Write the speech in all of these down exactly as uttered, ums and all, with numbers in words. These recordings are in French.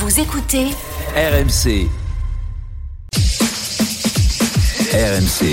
Vous écoutez R M C. R M C.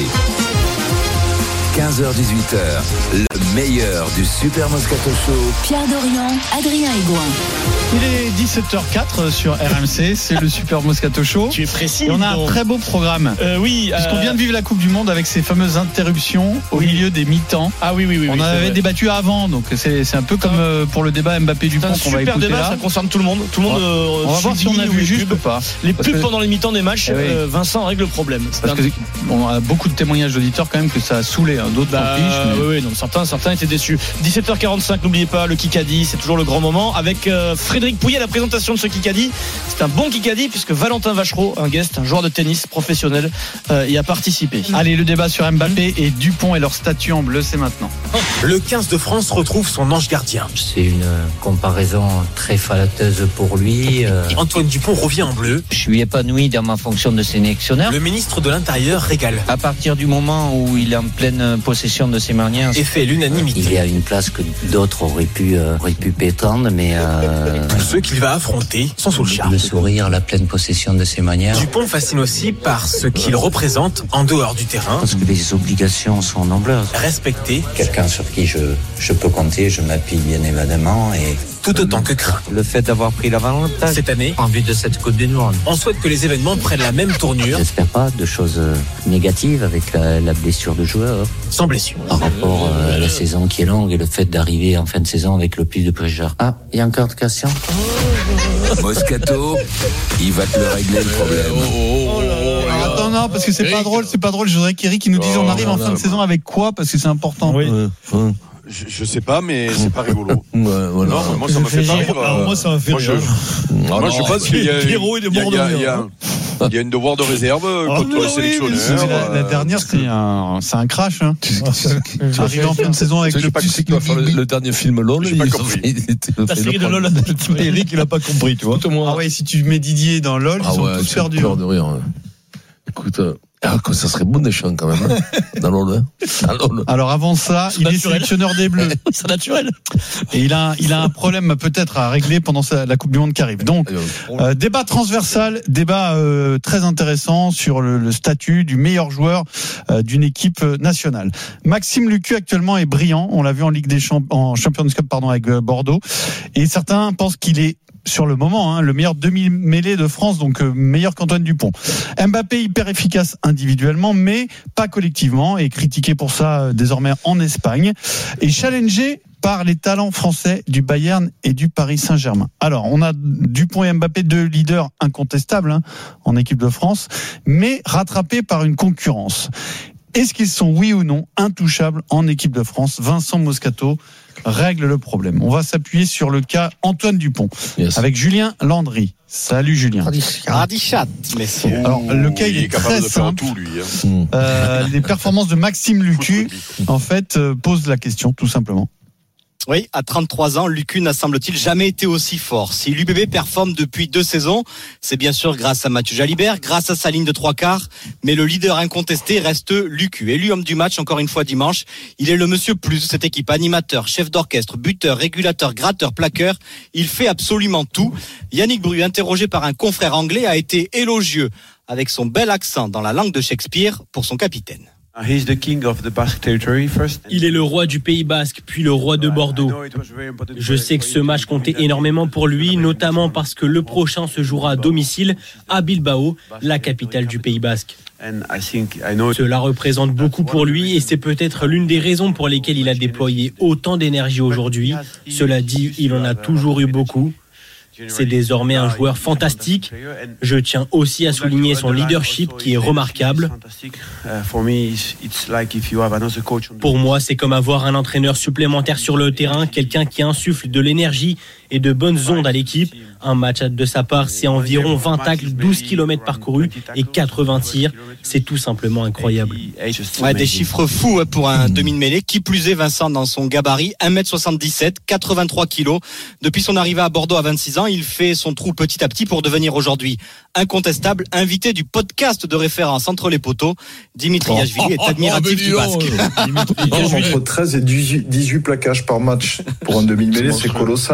quinze heures dix-huit heures, le meilleur du Super Moscato Show. Pierre Dorian, Adrien Aigouin. Il est dix-sept heures quatre sur R M C, c'est le Super Moscato Show. Tu es précis. Et on a donc. un très beau programme. Euh, oui. Puisqu'on euh... vient de vivre la Coupe du Monde avec ces fameuses interruptions au oui. milieu des mi-temps. Ah oui, oui, oui. On oui, en avait vrai. débattu avant, donc c'est, c'est un peu comme euh, pour le débat Mbappé-Dupont qu'on va écouter débat, là. ça concerne tout le monde. Tout le monde. On va, on va voir si on a vu juste ou pas. Les Parce pubs que... pendant les mi-temps des matchs, eh oui. euh, Vincent règle le problème. C'est Parce un... que on a beaucoup de témoignages d'auditeurs quand même que ça a saoulé, hein. D'autres bah, en fichent. Mais... Oui, oui, donc certains, certains étaient déçus. dix-sept heures quarante-cinq, n'oubliez pas le Kikadi, c'est toujours le grand moment avec euh, Frédéric Pouillet à la présentation de ce Kikadi. C'est un bon Kikadi puisque Valentin Vachereau, un guest, un joueur de tennis professionnel, euh, y a participé. Allez, le débat sur Mbappé et Dupont et leur statut en bleu, c'est maintenant. Le quinze de France retrouve son ange gardien. C'est une comparaison très flatteuse pour lui. Euh... Antoine Dupont revient en bleu. Je suis épanoui dans ma fonction de sélectionneur. Le ministre de l'Intérieur régale. À partir du moment où il est en pleine possession de ses manières, et fait l'unanimité. Il est à une place que d'autres auraient pu, euh, auraient pu prétendre, mais euh... tous ceux qu'il va affronter sont sous le charme. Le sourire, la pleine possession de ses manières. Dupont fascine aussi par ce qu'il représente en dehors du terrain. Parce que les obligations sont nombreuses. Respecté. Quelqu'un sur qui je, je peux compter, je m'appuie bien évidemment et... tout autant que craint. Le fait d'avoir pris l'avantage cette année, en vue de cette Coupe du Monde. On souhaite que les événements prennent la même tournure. J'espère pas de choses négatives avec la, la blessure de joueur. Sans blessure. Par rapport à la saison qui est longue et le fait d'arriver en fin de saison avec le plus de pressure. Ah, il y a encore de questions. Moscato, il va te le régler le problème. Oh, oh, oh, oh, Alors, attends, non, parce que c'est Eric. pas drôle, c'est pas drôle. Je voudrais qu'Eric nous dise oh, on arrive en fin de saison avec quoi, parce que c'est important. Oui. Euh, euh. Je, je sais pas, mais c'est pas rigolo. Ouais, voilà. Non, moi ça me fait pas rire. Alors, moi ça me fait moi, rire. Je, moi non, je pense qu'il y a, il y a, il y a, il y a, il y a, il y a une devoir de réserve ah, contre les sélectionneurs. La, la dernière c'est un, c'est un crash. Hein. Tu arrives en fin de saison avec le plus. C'est qui va faire le, le dernier film LOL. J'ai pas compris. La série de LOL. Eric il a pas compris, tu vois. Ah ouais, si tu mets Didier dans LOL, ils sont tous perdus. Peur de rire. Écoute. Ah, ça serait bon des champs quand même, hein, dans l'O L. Alors avant ça, c'est il naturel. Est sélectionneur des Bleus. C'est naturel. Et il a, il a un problème peut-être à régler pendant sa, la Coupe du Monde qui arrive. Donc, euh, débat transversal, débat euh, très intéressant sur le, le statut du meilleur joueur euh, d'une équipe nationale. Maxime Lucu actuellement est brillant. On l'a vu en Ligue des Champions, en Champions Cup, pardon, avec euh, Bordeaux. Et certains pensent qu'il est sur le moment, hein, le meilleur demi-mêlée de France, donc euh, meilleur qu'Antoine Dupont. Mbappé hyper efficace individuellement, mais pas collectivement, et critiqué pour ça euh, désormais en Espagne, et challengé par les talents français du Bayern et du Paris Saint-Germain. Alors, on a Dupont et Mbappé, deux leaders incontestables hein, en équipe de France, mais rattrapés par une concurrence. Est-ce qu'ils sont, oui ou non, intouchables en équipe de France ? Vincent Moscato règle le problème. On va s'appuyer sur le cas Antoine Dupont, yes. avec Julien Landry. Salut Julien. Radichat, messieurs. Alors, le cas, il est, il est très simple. Tout, lui, hein. euh, les performances de Maxime Lucu, en fait, euh, posent la question, tout simplement. Oui, à trente-trois ans, Lucu n'a semble-t-il jamais été aussi fort. Si l'U B B performe depuis deux saisons, c'est bien sûr grâce à Mathieu Jalibert, grâce à sa ligne de trois quarts, mais le leader incontesté reste Lucu. Élu homme du match encore une fois dimanche, il est le monsieur plus de cette équipe, animateur, chef d'orchestre, buteur, régulateur, gratteur, plaqueur, il fait absolument tout. Yannick Bru, interrogé par un confrère anglais, a été élogieux avec son bel accent dans la langue de Shakespeare pour son capitaine. Il est le roi du Pays Basque, puis le roi de Bordeaux. Je sais que ce match comptait énormément pour lui, notamment parce que le prochain se jouera à domicile à Bilbao, la capitale du Pays Basque. Cela représente beaucoup pour lui et c'est peut-être l'une des raisons pour lesquelles il a déployé autant d'énergie aujourd'hui. Cela dit, il en a toujours eu beaucoup. C'est désormais un joueur fantastique. Je tiens aussi à souligner son leadership qui est remarquable. Pour moi, c'est comme avoir un entraîneur supplémentaire sur le terrain, quelqu'un qui insuffle de l'énergie et de bonnes ondes à l'équipe. Un match de sa part, c'est environ vingt tacles, douze kilomètres parcourus et quatre-vingts tirs. C'est tout simplement incroyable. Ouais, des chiffres fous pour un demi-de-mêlée. Qui plus est, Vincent, dans son gabarit, un mètre soixante-dix-sept, quatre-vingt-trois kilos. Depuis son arrivée à Bordeaux à vingt-six ans, il fait son trou petit à petit pour devenir aujourd'hui incontestable invité du podcast de référence Entre les poteaux. Dimitri Yachvili est admiratif oh, du Basque. Entre treize et dix-huit plaquages par match pour un demi-mêlée, c'est colossal, quoi. Il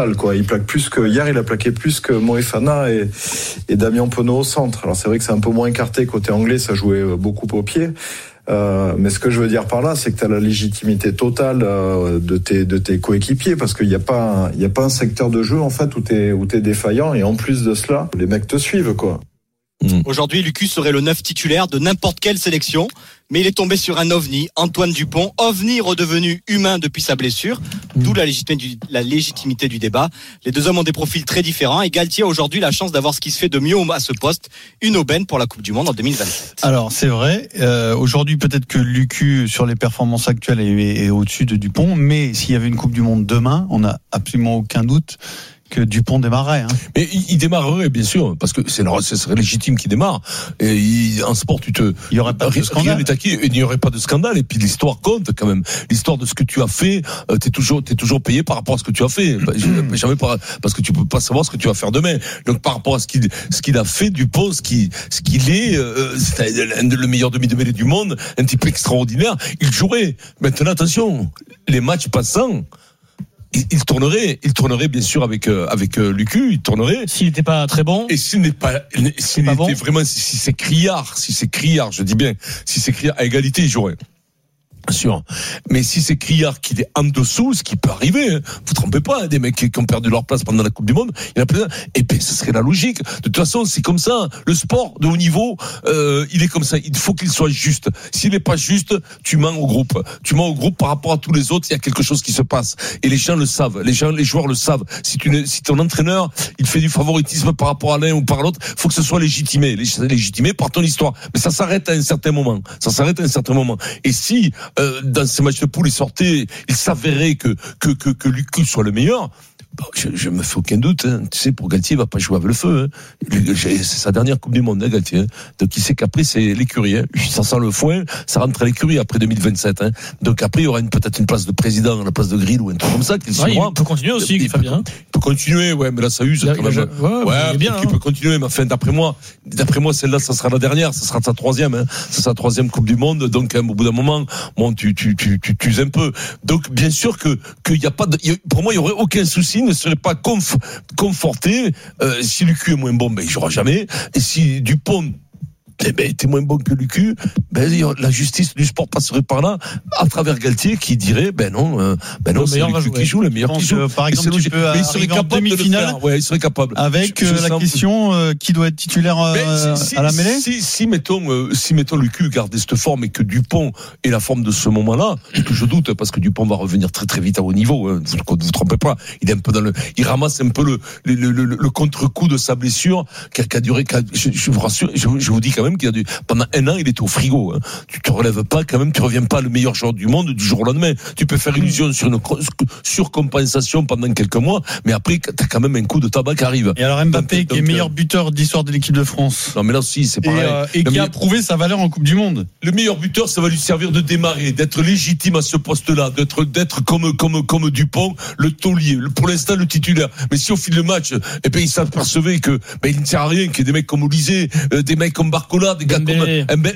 plaque plus que hier, il a plaqué plus que Moefana et, et Damien Penaud au centre. Alors c'est vrai que c'est un peu moins écarté côté anglais, ça jouait beaucoup au pied. Euh, mais ce que je veux dire par là, c'est que tu as la légitimité totale euh, de tes de tes coéquipiers, parce qu'il n'y a pas il y a pas un secteur de jeu en fait où t'es où t'es défaillant, et en plus de cela, les mecs te suivent quoi. Mmh. Aujourd'hui, Lucu serait le neuf titulaire de n'importe quelle sélection, mais il est tombé sur un ovni, Antoine Dupont, ovni redevenu humain depuis sa blessure, mmh. d'où la légitimité, du, la légitimité du débat. Les deux hommes ont des profils très différents, et Galtier a aujourd'hui la chance d'avoir ce qui se fait de mieux à ce poste, une aubaine pour la Coupe du Monde en deux mille vingt-sept. Alors c'est vrai, euh, aujourd'hui peut-être que Lucu sur les performances actuelles est, est au-dessus de Dupont, mais s'il y avait une Coupe du Monde demain, on n'a absolument aucun doute que Dupont démarrerait. Hein. Mais il, il démarrerait, bien sûr, parce que c'est, ce serait légitime qu'il démarre. Et il, en sport, tu te, il y aurait pas de scandale. Rien n'est acquis, il n'y aurait pas de scandale. Et puis l'histoire compte quand même. L'histoire de ce que tu as fait, euh, t'es toujours, t'es toujours payé par rapport à ce que tu as fait. Mmh. Jamais par, parce que tu peux pas savoir ce que tu vas faire demain. Donc par rapport à ce qu'il, ce qu'il a fait, Dupont, ce qu'il, ce qu'il est, euh, c'est le meilleur demi-de-mêlée du monde, un type extraordinaire. Il jouerait. Maintenant, attention, les matchs passants. Il, il tournerait, il tournerait bien sûr avec euh, avec euh, Lucu, il tournerait. S'il n'était pas très bon. Et s'il n'est pas, s'il pas était bon. vraiment, si, si c'est criard, si c'est criard, je dis bien, si c'est criard à égalité, il jouerait. Bien sûr. Mais si c'est criard qu'il est en dessous, ce qui peut arriver, hein, vous trompez pas, hein, des mecs qui ont perdu leur place pendant la Coupe du Monde, il y en a plein. Et ben, ça serait la logique. De toute façon, c'est comme ça. Le sport de haut niveau, euh, il est comme ça. Il faut qu'il soit juste. S'il n'est pas juste, tu mens au groupe. Tu mens au groupe par rapport à tous les autres. Il y a quelque chose qui se passe. Et les gens le savent. Les gens, les joueurs le savent. Si tu ne, si ton entraîneur, il fait du favoritisme par rapport à l'un ou par l'autre, faut que ce soit légitimé. Légitimé par ton histoire. Mais ça s'arrête à un certain moment. Ça s'arrête à un certain moment. Et si, euh, dans ces matchs de poule, il sortait, il s'avérait que, que, que, que Lucu soit le meilleur. Bon, je, je me fais aucun doute, hein. Tu sais, pour Galtier, il va pas jouer avec le feu, hein. C'est sa dernière Coupe du Monde, hein, Galtier, hein. Donc, il sait qu'après, c'est l'écurie, hein. Ça sent le foin, ça rentre à l'écurie après deux mille vingt-sept, hein. Donc, après, il y aura une, peut-être une place de président à la place de Grill ou un truc comme ça. Ouais, il peut continuer aussi, il, Fabien. Peut, il peut continuer, ouais, mais là, ça use, il quand même. Je, ouais, ouais, il, bien, il hein. peut continuer, mais enfin, d'après moi, d'après moi, celle-là, ça sera la dernière, ça sera sa troisième, hein. Ça sera sa troisième Coupe du Monde. Donc, hein, au bout d'un moment, bon, tu, tu, tu, tu, tu uses un peu. Donc, bien sûr que, qu'il y a pas de, pour moi, il y aurait aucun souci, ne serait pas conf, conforté. Euh, si Lucu est moins bon, ben il jouera jamais. Et si Dupont eh ben, était moins bon que Lucu, ben la justice du sport passerait par là, à travers Galtier qui dirait ben non, euh, ben non, c'est Lucu qui joue, le meilleur qui joue. Que, par exemple, tu peux mais il serait capable de le faire. Ouais, il serait capable. Avec je, je la question euh, qui doit être titulaire euh, si, à la mêlée. Si, si mettons, euh, si mettons Lucu gardait cette forme et que Dupont est la forme de ce moment-là, que je doute parce que Dupont va revenir très très vite à haut niveau. Hein, vous ne vous trompez pas. Il est un peu dans le, il ramasse un peu le le, le, le, le contre-coup de sa blessure qui a, qui a duré. Qui a, je, je vous rassure, je, je vous dis quand même qu'il a dû, pendant un an, il était au frigo. Hein. Tu te relèves pas quand même, tu reviens pas le meilleur joueur du monde du jour au lendemain. Tu peux faire illusion sur une surcompensation pendant quelques mois, mais après t'as quand même un coup de tabac qui arrive. Et alors Mbappé, donc, qui est meilleur euh... buteur d'histoire de l'équipe de France. Non mais là aussi c'est pareil. Et, euh, et qui meilleur... a prouvé sa valeur en Coupe du Monde. Le meilleur buteur, ça va lui servir de démarrer, d'être légitime à ce poste-là, d'être d'être comme comme comme Dupont, le taulier. Pour l'instant le titulaire. Mais si au fil du match, eh ben il s'apercevait que ben il ne sert à rien, qu'il y ait des mecs comme Olysée, euh, des mecs comme Barcola, des gars comme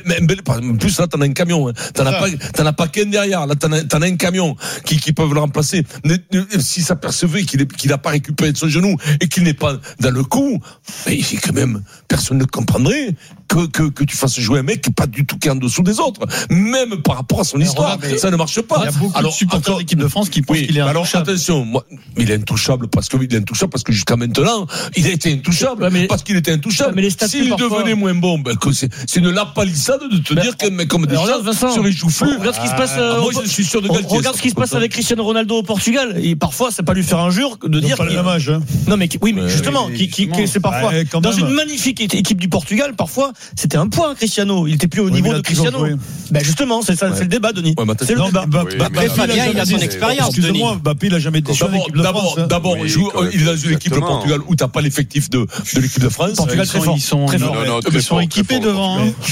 en plus là t'en as un camion, hein. T'en as pas, t'en as pas qu'un derrière. Là t'en as, t'en as un camion qui, qui peuvent le remplacer. Si s'apercevait qu'il est, qu'il a pas récupéré de son genou et qu'il n'est pas dans le coup, mais quand même personne ne comprendrait que, que, que tu fasses jouer un mec qui est pas du tout qui est en dessous des autres, même par rapport à son mais histoire. Regarde, ça ne marche pas. Il y a beaucoup alors, de supporters de l'équipe de France qui pensent oui, qu'il est intouchable. Alors attention, moi, il est intouchable parce que il est intouchable parce que jusqu'à maintenant, il a été intouchable ouais, mais, parce qu'il était intouchable. Mais s'il parfois... devenait moins bon, ben, c'est, c'est une lapalissade de te ben, dire qu'un mec comme Deschamps sur les joues flous. Regarde ce qui se passe. Ah, moi, je suis sûr de Galtier. Regarde ce qui se passe avec Cristiano Ronaldo au Portugal. Et parfois, c'est pas lui faire injure de dire. Pas le même âge. Non mais oui, mais justement, qui, qui, qui, c'est parfois dans une magnifique équipe du Portugal, parfois, c'était un point Cristiano. Il était plus au niveau de Cristiano. Ben justement, c'est ça, c'est le débat, Denis. C'est le débat. Après, Fabien, il a son expérience. Excusez-moi, Mbappé, il a jamais été sur l'équipe de France. D'abord, il est dans une équipe de Portugal où t'as pas l'effectif de l'équipe de France. Portugal très fort. Ils sont équipés devant.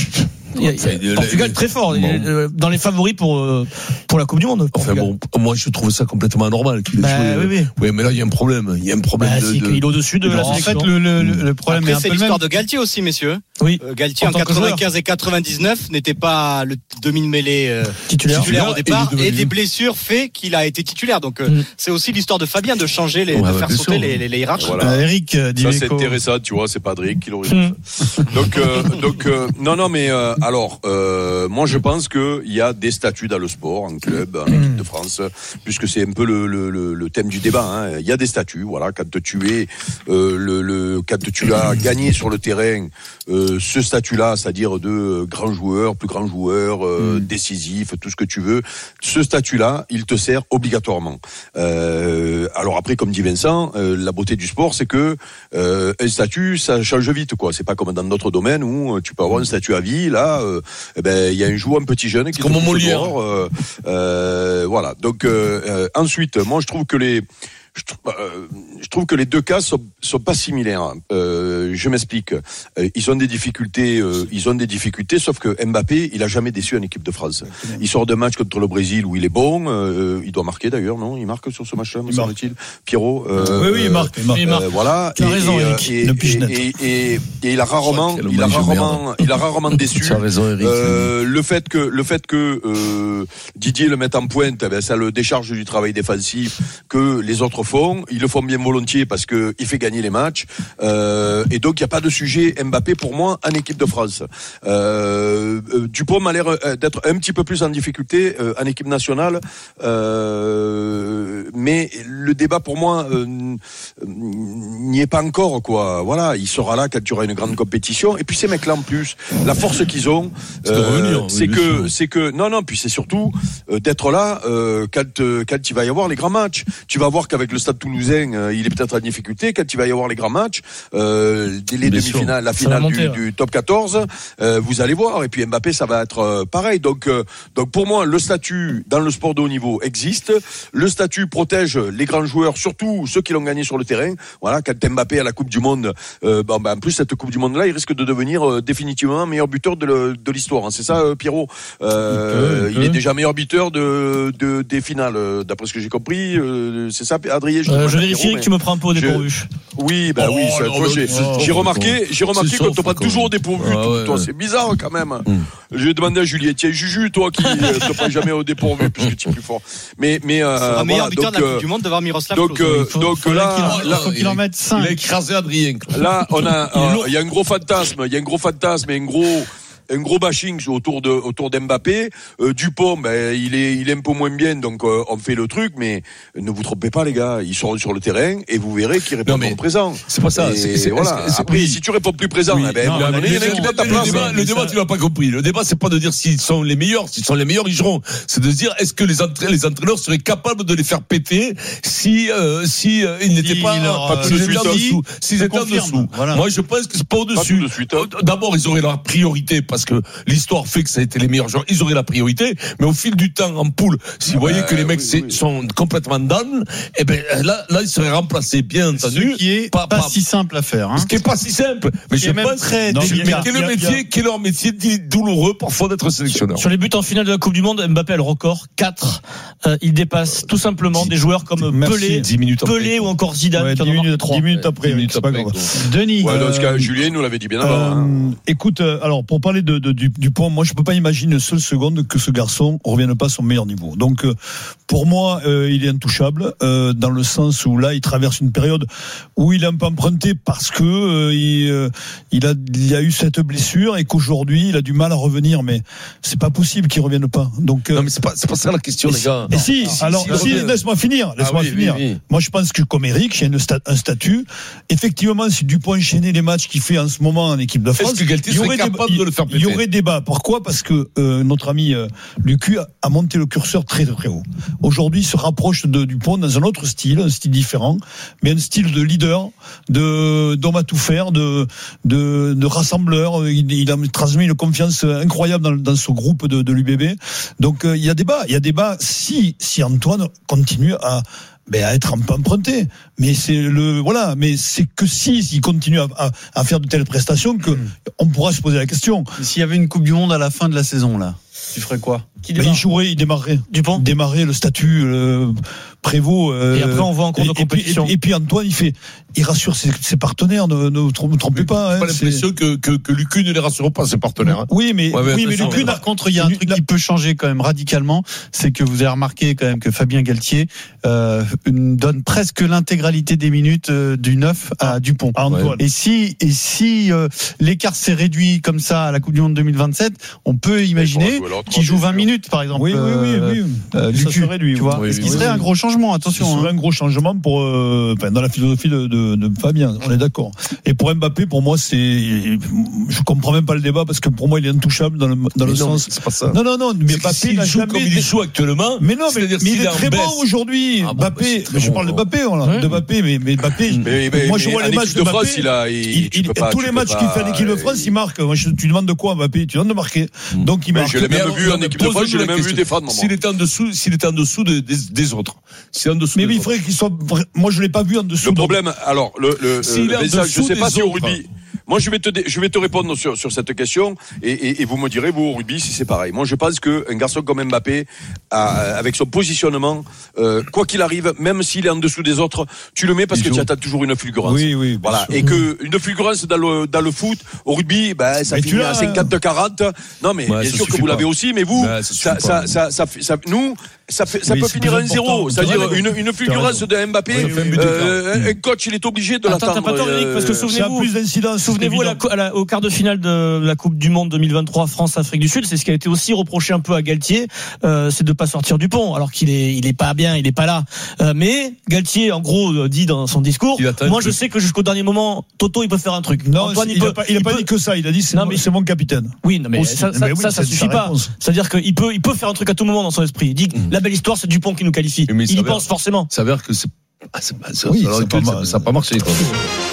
Il y a, il y a, Portugal très fort, bon. Dans les favoris pour pour la Coupe du Monde. Enfin bon, moi je trouve ça complètement anormal qu'il ait bah, joué. Oui, oui. oui, mais là il y a un problème. Il y a un problème. Bah, de, c'est de... qu'il est au-dessus de la en sélection. En fait, le, le, le problème Après, est un c'est peu le l'histoire même. de Galtier aussi, messieurs. Oui. Euh, Galtier en, en quatre-vingt-quinze et quatre-vingt-dix-neuf n'était pas le demi-mêlée euh, titulaire. titulaire au départ et, et des blessures fait qu'il a été titulaire. Donc euh, mm. c'est aussi l'histoire de Fabien de changer, les, ouais, de faire sauter les, les, les hiérarchies. Voilà. Euh, Eric, euh, ça c'est intéressant, tu vois, c'est Patrick qui l'aurait dit. donc, euh, donc euh, non, non, mais euh, alors, euh, moi je pense que il y a des statuts dans le sport, en club, en équipe de France, puisque c'est un peu le, le, le, le thème du débat. Hein. Il y a des statuts, voilà, quand tu es euh, le, le, quand tu as gagné sur le terrain, euh, ce statut-là, c'est-à-dire de grand joueur, plus grand joueur, euh, mm. décisif, tout ce que tu veux, ce statut-là, il te sert obligatoirement. Euh, alors après, comme dit Vincent, euh, la beauté du sport, c'est que euh, un statut, ça change vite, quoi. C'est pas comme dans d'autres domaines où tu peux avoir un statut à vie. Là, euh, eh ben, il y a un joueur, un petit jeune qui est comme au Molière. Euh, euh, voilà. Donc euh, euh, ensuite, moi, je trouve que les Je, euh, je trouve que les deux cas sont, sont pas similaires. Euh, je m'explique. Euh, ils ont des difficultés. Euh, ils ont des difficultés. Sauf que Mbappé, il a jamais déçu en équipe de France. Il sort d'un match contre le Brésil où il est bon. Euh, il doit marquer d'ailleurs, non ? Il marque sur ce match-là, me semble-t-il. Pierrot. Euh, oui, oui, il marque. Il marque. Euh, il marque. Voilà. Tu as raison, Eric. Et, et, et, et, et il a rarement, il a rarement, il a rarement déçu. Tu as raison, Eric. Euh, le fait que, le fait que euh, Didier le mette en pointe, eh ben, ça le décharge du travail défensif que les autres font, ils le font bien volontiers parce que il fait gagner les matchs, euh, et donc il y a pas de sujet Mbappé pour moi en équipe de France. Euh, Dupont m'a l'air d'être un petit peu plus en difficulté euh, en équipe nationale, euh, mais le débat pour moi euh, n'y est pas encore, quoi. Voilà, il sera là quand il y aura une grande compétition. Et puis ces mecs-là en plus, la force qu'ils ont, c'est, euh, revenir, c'est oui, que c'est que non non, puis c'est surtout euh, d'être là euh, quand euh, quand il va y avoir les grands matchs. Tu vas voir qu'avec le Stade Toulousain, euh, il est peut-être en difficulté. Quand il va y avoir les grands matchs, euh, les demi-finales, la finale monter, du, ouais. du top quatorze, euh, vous allez voir. Et puis Mbappé, ça va être euh, pareil. Donc, euh, donc pour moi, le statut dans le sport de haut niveau existe. Le statut protège les grands joueurs, surtout ceux qui l'ont gagné sur le terrain. Voilà, quand Mbappé à la Coupe du Monde, euh, ben, ben, en plus cette Coupe du Monde-là, il risque de devenir euh, définitivement meilleur buteur de, le, de l'histoire. Hein. C'est ça, euh, Pierrot. Euh, il, peut, il, il est déjà meilleur buteur de, de des finales, euh, d'après ce que j'ai compris. Euh, c'est ça, Adrien. Je, euh, je vérifie que tu me prends un peu au dépourvu. Je... Oui, ben oh, oui, ça, non, toi, j'ai, oh, j'ai remarqué, j'ai remarqué qu'on te prend toujours au dépourvu. Ah, ouais, toi, ouais. C'est bizarre quand même. Mm. Je vais demander à Julien, tiens, Juju, toi qui ne te prends jamais au dépourvu puisque tu es plus fort. Mais, mais euh, c'est le meilleur voilà, buteur donc, de la Coupe du Monde devant Miroslav. Donc, euh, faut, donc faut là, qu'il en, faut qu'il en mette cinq. Il a écrasé Adrien. Là, on a, il euh, y a un gros fantasme, il y a un gros fantasme et un gros. un gros bashing autour de autour d'Mbappé. Euh, Dupont, ben il est il est un peu moins bien, donc euh, on fait le truc, mais ne vous trompez pas les gars, ils sont sur le terrain et vous verrez qu'ils répondent présent. C'est pas ça. Et c'est, c'est, voilà. c'est, Après, oui. Si tu réponds plus présent, oui. eh ben, non, bon, il y en a qui mettent ta place. Le débat, le débat tu l'as pas compris. Le débat, c'est pas de dire s'ils sont les meilleurs. S'ils sont les meilleurs, ils joueront. C'est de dire est-ce que les entraîneurs, les entraîneurs seraient capables de les faire péter si euh, si euh, ils n'étaient si pas pas tout de suite en dessous. S'ils étaient en dessous. Voilà. Moi, je pense que c'est pas au-dessus. Pas de suite, hein. D'abord, ils auraient leur priorité parce que l'histoire fait que ça a été les meilleurs joueurs, ils auraient la priorité, mais au fil du temps en poule, si vous voyez euh, que les mecs oui, oui. sont complètement down, eh ben là, là ils seraient remplacés, bien entendu. Ce qui est pas, pas, pas si simple à faire. Hein. Ce qui est pas si simple, mais je pense. Très non, mais quel est le métier, quel est leur métier douloureux parfois d'être sélectionneur. Sur les buts en finale de la Coupe du Monde, Mbappé a le record quatre. Euh, il dépasse tout simplement des joueurs comme Merci, Pelé, dix minutes Pelé ou encore Zidane. Ouais, qui dix, en minutes, dix minutes après, dix minutes après. Denis. Ouais, dans ce cas, Julien nous l'avait dit bien avant. Euh, hein. Écoute, alors pour parler de, de, du, du point, moi je peux pas imaginer une seule seconde que ce garçon ne revienne pas à son meilleur niveau. Donc euh, pour moi, euh, il est intouchable euh, dans le sens où là, il traverse une période où il est un peu emprunté parce que euh, il, euh, il a il a eu cette blessure et qu'aujourd'hui il a du mal à revenir. Mais c'est pas possible qu'il revienne pas. Donc euh, non, mais c'est pas c'est pas ça la question, et les gars. Et si, si alors si, si, laisse-moi finir, laisse-moi ah, oui, finir. Oui, oui. Moi, je pense que comme Eric, j'ai un statut. Effectivement, si Dupont enchaînait les matchs qu'il fait en ce moment en équipe de France, est-ce que Galtier serait capable débat, de le faire péter ? Il y aurait débat. Pourquoi ? Parce que euh, notre ami euh, Lucu a, a monté le curseur très très haut. Aujourd'hui, il se rapproche de Dupont dans un autre style, un style différent, mais un style de leader, de d'homme à tout faire, de de, de rassembleur. Il, il a transmis une confiance incroyable dans, dans ce groupe de, de l'U B B. Donc euh, il y a débat. Il y a débat si si Antoine continue à ben, à être emprunté. Mais c'est le, voilà, mais c'est que si, s'il continue à, à, à faire de telles prestations que mmh. on pourra se poser la question. S'il y avait une Coupe du Monde à la fin de la saison, là, tu ferais quoi? Qui ben, il jouerait, il démarrerait. Dupont démarrer le statut euh, Prévost. Euh, et après, on voit en cours de compétition. Et puis, et puis Antoine, il fait, il rassure ses, ses partenaires. Ne, ne vous trompez pas. J'ai pas l'impression que que, que Lucu ne les rassure pas ses partenaires. Hein. Oui, mais ouais, mais, oui, mais Lucu, par contre, il y a un truc la... qui peut changer quand même radicalement, c'est que vous avez remarqué quand même que Fabien Galtier euh, donne presque l'intégralité des minutes euh, du neuf à Dupont. À Antoine. Et si et si euh, l'écart s'est réduit comme ça à la Coupe du Monde deux mille vingt-sept, on peut imaginer qu'il joue vingt minutes, par exemple. Oui, oui, oui, oui. Euh, ça serait lui, tu vois. Oui, Est-ce oui, qu'il serait oui. un gros changement? Attention. Ce serait hein. un gros changement pour, euh, enfin, dans la philosophie de, de, de Fabien. On est d'accord. Et pour Mbappé, pour moi, c'est, je comprends même pas le débat parce que pour moi, il est intouchable dans le, dans le non, sens. C'est pas ça. Non, non, non. Mais Mbappé, il joue comme il joue actuellement. Mais non, mais, mais il est très bon aujourd'hui. Ah, Mbappé. bon, mais je bon, parle de bon. Mbappé, voilà. Ouais. De Mbappé, mais, mais Mbappé. Mais, mais, moi, je mais vois les matchs de Mbappé. France, il a, il, il, tu il, peux pas, tous tu les peux matchs pas, qu'il fait en équipe de France, il marque. Moi, je, tu demandes de quoi, Mbappé? Tu demandes de marquer. Donc, il mais marque. je l'ai même alors, vu en équipe de France, je l'ai même vu défendre. S'il était en dessous, s'il était en dessous des, des, des autres. S'il est en dessous mais des il autres. faudrait qu'il soit, moi, je l'ai pas vu en dessous. Le problème, alors, le, le, S'il est en message, je dessous sais pas des si au autres. rugby, moi, je vais te, je vais te répondre sur, sur cette question et, et, et vous me direz, vous, au rugby, si c'est pareil. Moi, je pense qu'un garçon comme Mbappé, a, avec son positionnement, euh, quoi qu'il arrive, même s'il est en dessous des autres, tu le mets parce il que joue. Tu attends toujours une fulgurance. Oui, oui. Voilà. Sûr. Et que, une fulgurance dans le, dans le foot, au rugby, ben, ça mais finit à cinquante quarante. Non, mais ouais, bien sûr que vous pas. l'avez aussi, mais vous, ouais, ça, ça, ça, ça, ça, ça, nous, ça, fait, ça peut finir à un zéro. C'est-à-dire une, une fulgurance de Mbappé, oui, euh, un coach, il est obligé de l'attendre. Attends, t'as pas tort, Eric, parce que souvenez-vous, plus d'incidence. souvenez-vous à la, à la, au quart de finale de la Coupe du Monde deux mille vingt-trois, France-Afrique du Sud, c'est ce qui a été aussi reproché un peu à Galtier, euh, c'est de pas sortir Dupont, alors qu'il est, il est pas bien, il est pas là. Euh, mais Galtier, en gros, dit dans son discours, moi je sais que jusqu'au dernier moment, Toto, il peut faire un truc. Non, Antoine, il, il, il peut, a pas, il a il pas peut, dit que ça. Il a dit c'est, non, mon, mais, c'est mon capitaine. Oui, non, mais aussi. ça, ça, mais oui, ça, ça suffit pas. Réponse. C'est-à-dire qu'il peut, il peut faire un truc à tout moment dans son esprit. Il dit que mmh. la belle histoire, c'est Dupont qui nous qualifie. Mais il y pense forcément. Ça s'avère que c'est, ah, c'est, c'est oui, ça, pas ça, ça a pas marché. Quoi.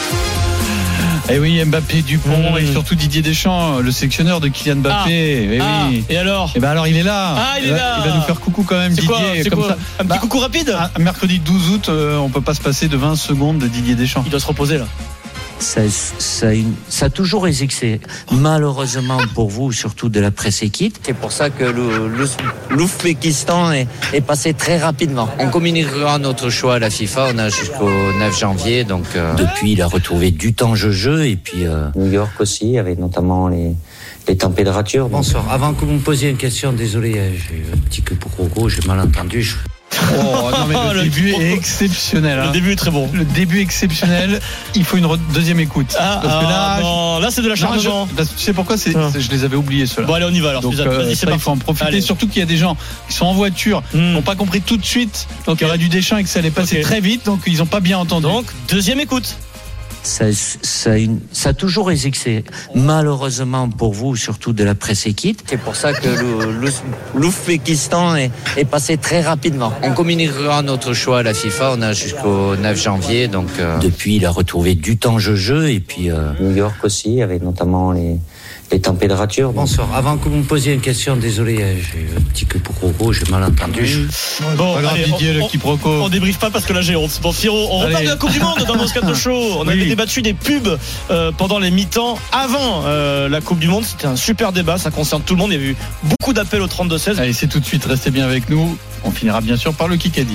Et oui, Mbappé, Dupont mmh. et surtout Didier Deschamps, le sélectionneur de Kylian Mbappé. Ah. Et, ah. oui. et alors Et ben alors il est là. Ah, il est là. Il va nous faire coucou quand même, c'est Didier. Quoi, c'est comme quoi ça. Un petit bah, coucou rapide. Mercredi douze août, euh, on peut pas se passer de vingt secondes de Didier Deschamps. Il doit se reposer là. Ça, ça, ça a toujours existé. Malheureusement pour vous, surtout de la presse équipe. C'est pour ça que le, le, l'Ouzbékistan est, est passé très rapidement. On communiquera notre choix à la FIFA. On a jusqu'au neuf janvier. Donc, euh... Depuis, il a retrouvé du temps jeu-jeu. Et puis, euh, New York aussi, avec notamment les, les températures. Bonsoir. Avant que vous me posiez une question, désolé, j'ai eu un petit coup pour gros, j'ai mal entendu. Je... Oh, non, mais le, le début est exceptionnel. Hein. Le début est très bon. Le début exceptionnel. Il faut une re- deuxième écoute. Ah, parce ah, que là, non, là c'est de l'acharnement. Tu sais pourquoi c'est, ah. c'est, je les avais oubliés ceux-là. Bon allez, on y va alors. Donc, Suzanne, euh, ça, il faut en profiter. Allez. Surtout qu'il y a des gens qui sont en voiture, qui mm. n'ont pas compris tout de suite. Donc okay. il y aurait du Deschamps et que ça allait passer okay. très vite. Donc ils n'ont pas bien entendu. Donc deuxième écoute. Ça, ça, ça a toujours existé. Malheureusement pour vous, surtout de la presse équipe. C'est pour ça que le, l'Ouzbékistan est, est passé très rapidement. On communiquera notre choix à la FIFA. On a jusqu'au neuf janvier. Donc, euh... Depuis, il a retrouvé du temps jeu-jeu. Et puis, euh, New York aussi, avec notamment les, les températures. Bonsoir. Avant que vous me posiez une question, désolé, j'ai eu un petit coup pour gros, j'ai mal entendu. Bon, pas grave, allez, Didier, on, le quiproquo. On, on débriefe pas parce que là j'ai honte. Bon, Firo, on repart de la Coupe du Monde dans Moscato Show. On oui. avait débattu des pubs euh, pendant les mi-temps avant euh, la Coupe du Monde. C'était un super débat, ça concerne tout le monde. Il y a eu beaucoup d'appels au trente-deux seize. Allez, c'est tout de suite, restez bien avec nous. On finira bien sûr par le Kikadi.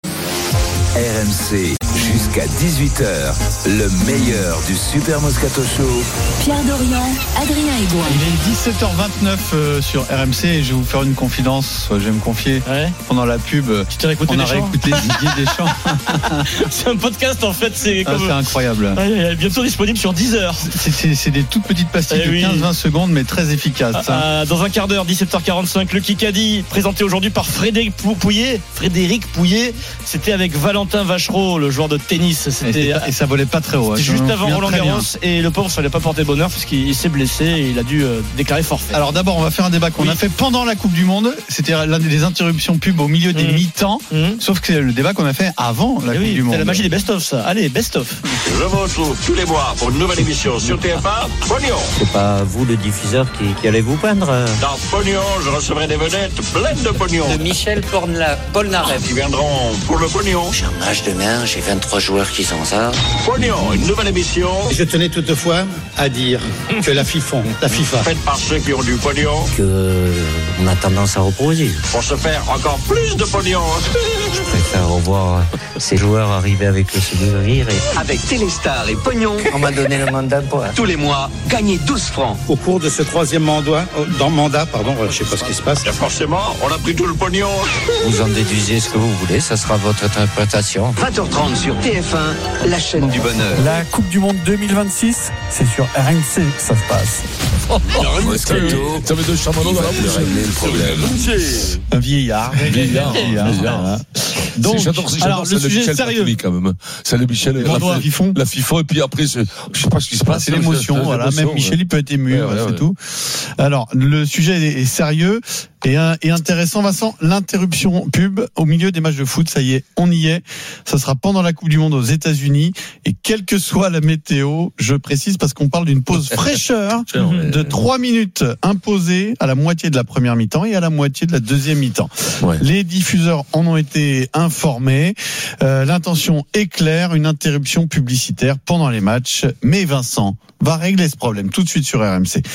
R M C, jusqu'à dix-huit heures, le meilleur du Super Moscato Show. Pierre Dorian, Adrien Aigouin. Il est dix-sept heures vingt-neuf euh, sur R M C et je vais vous faire une confidence, je vais me confier. Ouais. Pendant la pub, tu t'es réécouté on a réécouté Didier Deschamps. C'est un podcast en fait, c'est, comme... ah, c'est incroyable. Ah, il est bientôt disponible sur dix heures. C'est, c'est, c'est des toutes petites pastilles eh de oui. quinze à vingt secondes mais très efficaces. Ah, hein. Dans un quart d'heure, dix-sept heures quarante-cinq, le Kikadi, présenté aujourd'hui par Frédéric Pouillet. Frédéric Pouillet, c'était avec Valentin Vachereau, le joueur de tennis tennis. C'était, et, et ça volait pas très haut. C'était hein, juste avant Roland Garros et le pauvre, ça n'allait pas porter bonheur puisqu'il s'est blessé et il a dû euh, déclarer forfait. Alors d'abord, on va faire un débat qu'on Oui. a fait pendant la Coupe du Monde. C'était l'un des interruptions pub au milieu des Mmh. mi-temps. Mmh. Sauf que c'est le débat qu'on a fait avant la Et Coupe oui, du Monde. c'est la magie des best-of, ça. Allez, best-of. Je vous retrouve tous les mois pour une nouvelle émission sur T F un. Pognon. C'est pas vous le diffuseur qui, qui allez vous peindre. Dans Pognon, je recevrai des vedettes pleines de pognon. De Michel Polna- Polnareff. Qui viendront pour le pognon. J'ai un match demain, j'ai vingt-trois joueurs qui sont ça. Pognon, une nouvelle émission. Je tenais toutefois à dire que la FIFA, la FIFA, faite par ceux qui ont du pognon. Que on a tendance à reposer. Pour se faire encore plus de pognon. Je préfère revoir ces joueurs arriver avec le sourire. Et... Avec Téléstar et Pognon, On m'a donné le mandat pour... tous les mois, gagnez douze francs. au cours de ce troisième mandat, dans mandat, pardon, je sais pas ce qui se passe. Et forcément, on a pris tout le pognon. Vous en déduisez ce que vous voulez, ça sera votre interprétation. vingt heures trente sur T F un, la chaîne du bonheur. La Coupe du Monde deux mille vingt-six, c'est sur R M C que ça se passe. Moscato, Ça met deux chamallows dans la de bouche. régler le problème. Un vieillard. Vieillard, Vieillard, vieillard. voilà. Donc, Donc, j'adore, j'adore alors, le celle de sujet Michel sérieux. Platini, quand même. Celle de Michel, la, Bordeaux à Fifon. la FIFA, et puis après, c'est- je sais pas ce qui se passe. C'est l'émotion, voilà. Même Michel, il peut être ému, Ouais, voilà, ouais, c'est ouais. tout. Alors, le sujet est, est sérieux et, un- et intéressant, Vincent. L'interruption pub au milieu des matchs de foot, ça y est, on y est. Ça sera pendant la Coupe du Monde aux États-Unis et quelle que soit la météo, je précise parce qu'on parle d'une pause fraîcheur de trois minutes imposée à la moitié de la première mi-temps et à la moitié de la deuxième mi-temps. Ouais. Les diffuseurs en ont été informés. Euh, l'intention est claire, une interruption publicitaire pendant les matchs. Mais Vincent va régler ce problème tout de suite sur R M C.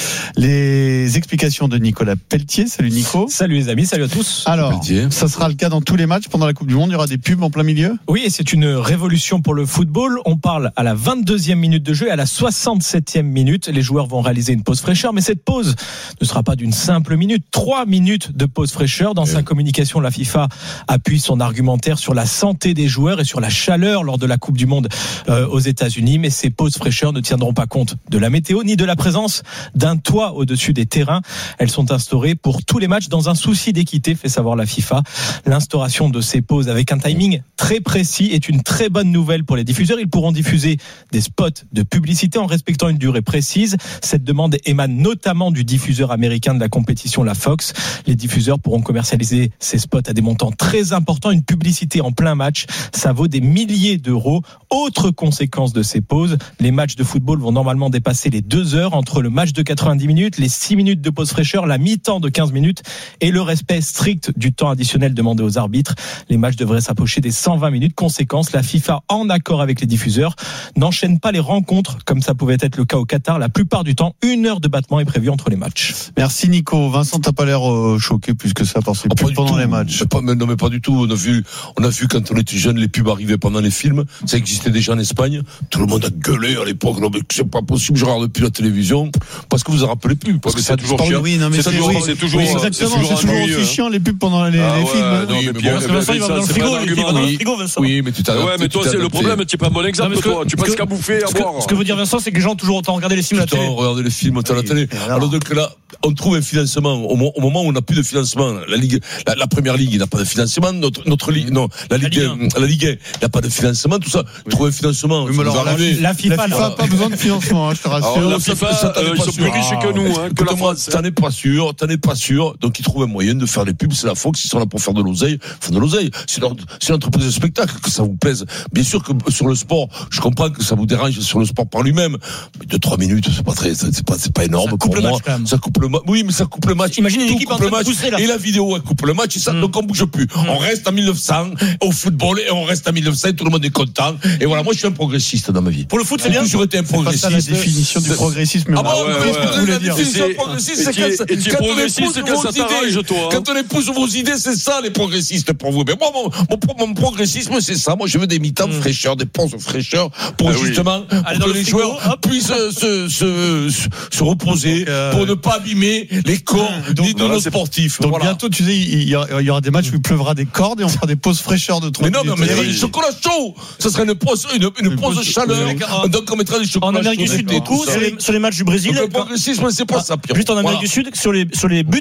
Les explications de Nicolas Pelletier. Salut Nico. Salut les amis, salut à tous. Alors, Pelletier. ça sera le cas dans tous les matchs pendant la Coupe du Monde. Il y aura des pubs en plein milieu. Oui, et c'est une révolution pour le football. On parle à la vingt-deuxième minute de jeu et à la soixante-septième minute. Les joueurs vont réaliser une pause fraîcheur, mais cette pause ne sera pas d'une simple minute. Trois minutes de pause fraîcheur. Dans sa communication, la FIFA appuie son argumentaire sur la santé des joueurs et sur la chaleur lors de la Coupe du Monde euh, aux États-Unis. Mais ces pauses fraîcheurs ne tiendront pas compte de la météo ni de la présence d'un toit au-dessus des terrains. Elles sont instaurées pour tous les matchs dans un souci d'équité, fait savoir la FIFA. L'instauration de ces pauses avec un timing très précis est une très bonne nouvelle pour les diffuseurs. Ils pourront diffuser des spots de publicité en respectant une durée précise. Cette demande émane notamment du diffuseur américain de la compétition, la Fox. Les diffuseurs pourront commercialiser ces spots à des montants très importants. Une publicité en plein match, ça vaut des milliers d'euros. Autre conséquence de ces pauses, les matchs de football vont normalement dépasser les deux heures entre le match de quatre-vingt-dix minutes, les six minutes de pause fraîcheur, la mi-temps de quinze minutes et le respect strict du temps additionnel demandé aux arbitres. Les matchs devraient s'approcher des cent vingt minutes. Conséquence, la FIFA, en accord avec les diffuseurs, n'enchaîne pas les rencontres comme ça pouvait être le cas au Qatar. La plupart du temps, une heure de battement est prévue entre les matchs. Merci Nico. Vincent, t'as pas l'air euh, choqué plus que ça par ces Ah, pas pubs du pendant tout. les matchs. Mais pas, mais non, mais pas du tout. On a vu, on a vu quand on était jeune, les pubs arrivaient pendant les films. Ça existait déjà en Espagne. Tout le monde a gueulé à l'époque. Non, mais c'est pas possible. Je regarde depuis la télévision. Parce que vous en rappelez plus. Parce que c'est toujours chiant. Oui, non, mais C'est toujours, oui, c'est toujours, oui, c'est exactement. toujours C'est toujours ennuyeux, aussi hein. chiant les pubs pendant les, Ah les ouais, films. non, Oui, mais mais bien, bon, mais Vincent, il va ça, dans le c'est frigo, pas un il va argument. dans le Oui. frigo, Vincent. Oui, mais tu t'as Ouais, mais toi, c'est le problème, tu es pas un bon exemple, Non, mais ce que- toi. Tu ce passes que- qu'à bouffer, à Ce que, boire. ce que veut dire Vincent, c'est que les gens ont toujours autant regardé les films à la Putain, télé. regardez les films à la télé. alors Alors donc là, on trouve un financement au, mo- au moment où on n'a plus de financement. La Ligue, la, la Première Ligue, il n'a pas de financement. Notre, notre Ligue, non, la Ligue, Ligue la Ligue un, il n'a pas de financement. Tout ça, trouve un financement. Oui, mais ça nous alors, la, arrive. La FIFA, la FIFA là. n'a pas besoin de financement, hein, je te rassure. Alors, la ça- FIFA, ça, t'en es euh, pas ils sont sûr. plus riches que nous, hein, que la Écoute-moi, France. t'en es pas sûr, t'en es pas sûr. Donc ils trouvent un moyen de faire des pubs. C'est la Fox, ils sont là pour faire de l'oseille, faire de l'oseille. C'est leur- c'est l'entreprise de spectacle que ça vous plaise. Bien sûr que sur le sport, je comprends que ça vous dérange sur le sport par lui-même. Mais deux trois minutes, c'est pas très, c'est pas, c'est pas énorme. Ça coupe pour le moi. match, quand même. Ça coupe le match. Oui, mais ça coupe le match. Imagine une Tout équipe en coupe le train de match. pousser, là. Et la vidéo, elle coupe le match. Et ça, Mm. donc on bouge plus. On reste en mille neuf cents au football et on reste en mille neuf cents. Tout le monde est content. Et voilà, moi je suis un progressiste dans ma vie. Pour le foot, c'est J'ai bien. toujours été un C'est pas ça progressiste. la définition du progressisme. Ah bon, mais mais qu'est-ce qu'est-ce que vous voulez dire C'est ça, Et progressiste, tu c'est es- quand- et tu es quand on progressiste épouse quand vos ça t'arrange, idées. toi, hein. Quand on épouse vos idées, c'est ça les progressistes pour vous. Mais moi, mon, mon, pro- mon progressisme, c'est ça. Moi, je veux des mi-temps de fraîcheur, des pauses de fraîcheur pour Ah oui. justement pour Allez dans que le les frigo, joueurs hop. puissent euh, se, se, se, se reposer, Donc, euh, pour ne pas abîmer les corps donc, ni de non, là, nos c'est- sportifs. Donc Voilà. bientôt, tu sais, il y, aura- il y aura des matchs où il pleuvra des cordes et on fera des pauses fraîcheurs de trois Mais non, mais on minutes. mettra du chocolat chaud. Ça serait une pause, une, une Une pause de pause- chaleur. oui. Donc on mettra du chocolat En Amérique du chaud. Sud, D'accord. beaucoup, Ça. sur les, sur les matchs du Brésil. Donc, le quand- progressisme, c'est pas Ah, ça, Pierrot. Juste en Amérique Voilà. du Sud, sur les, sur les buts, Ouais. le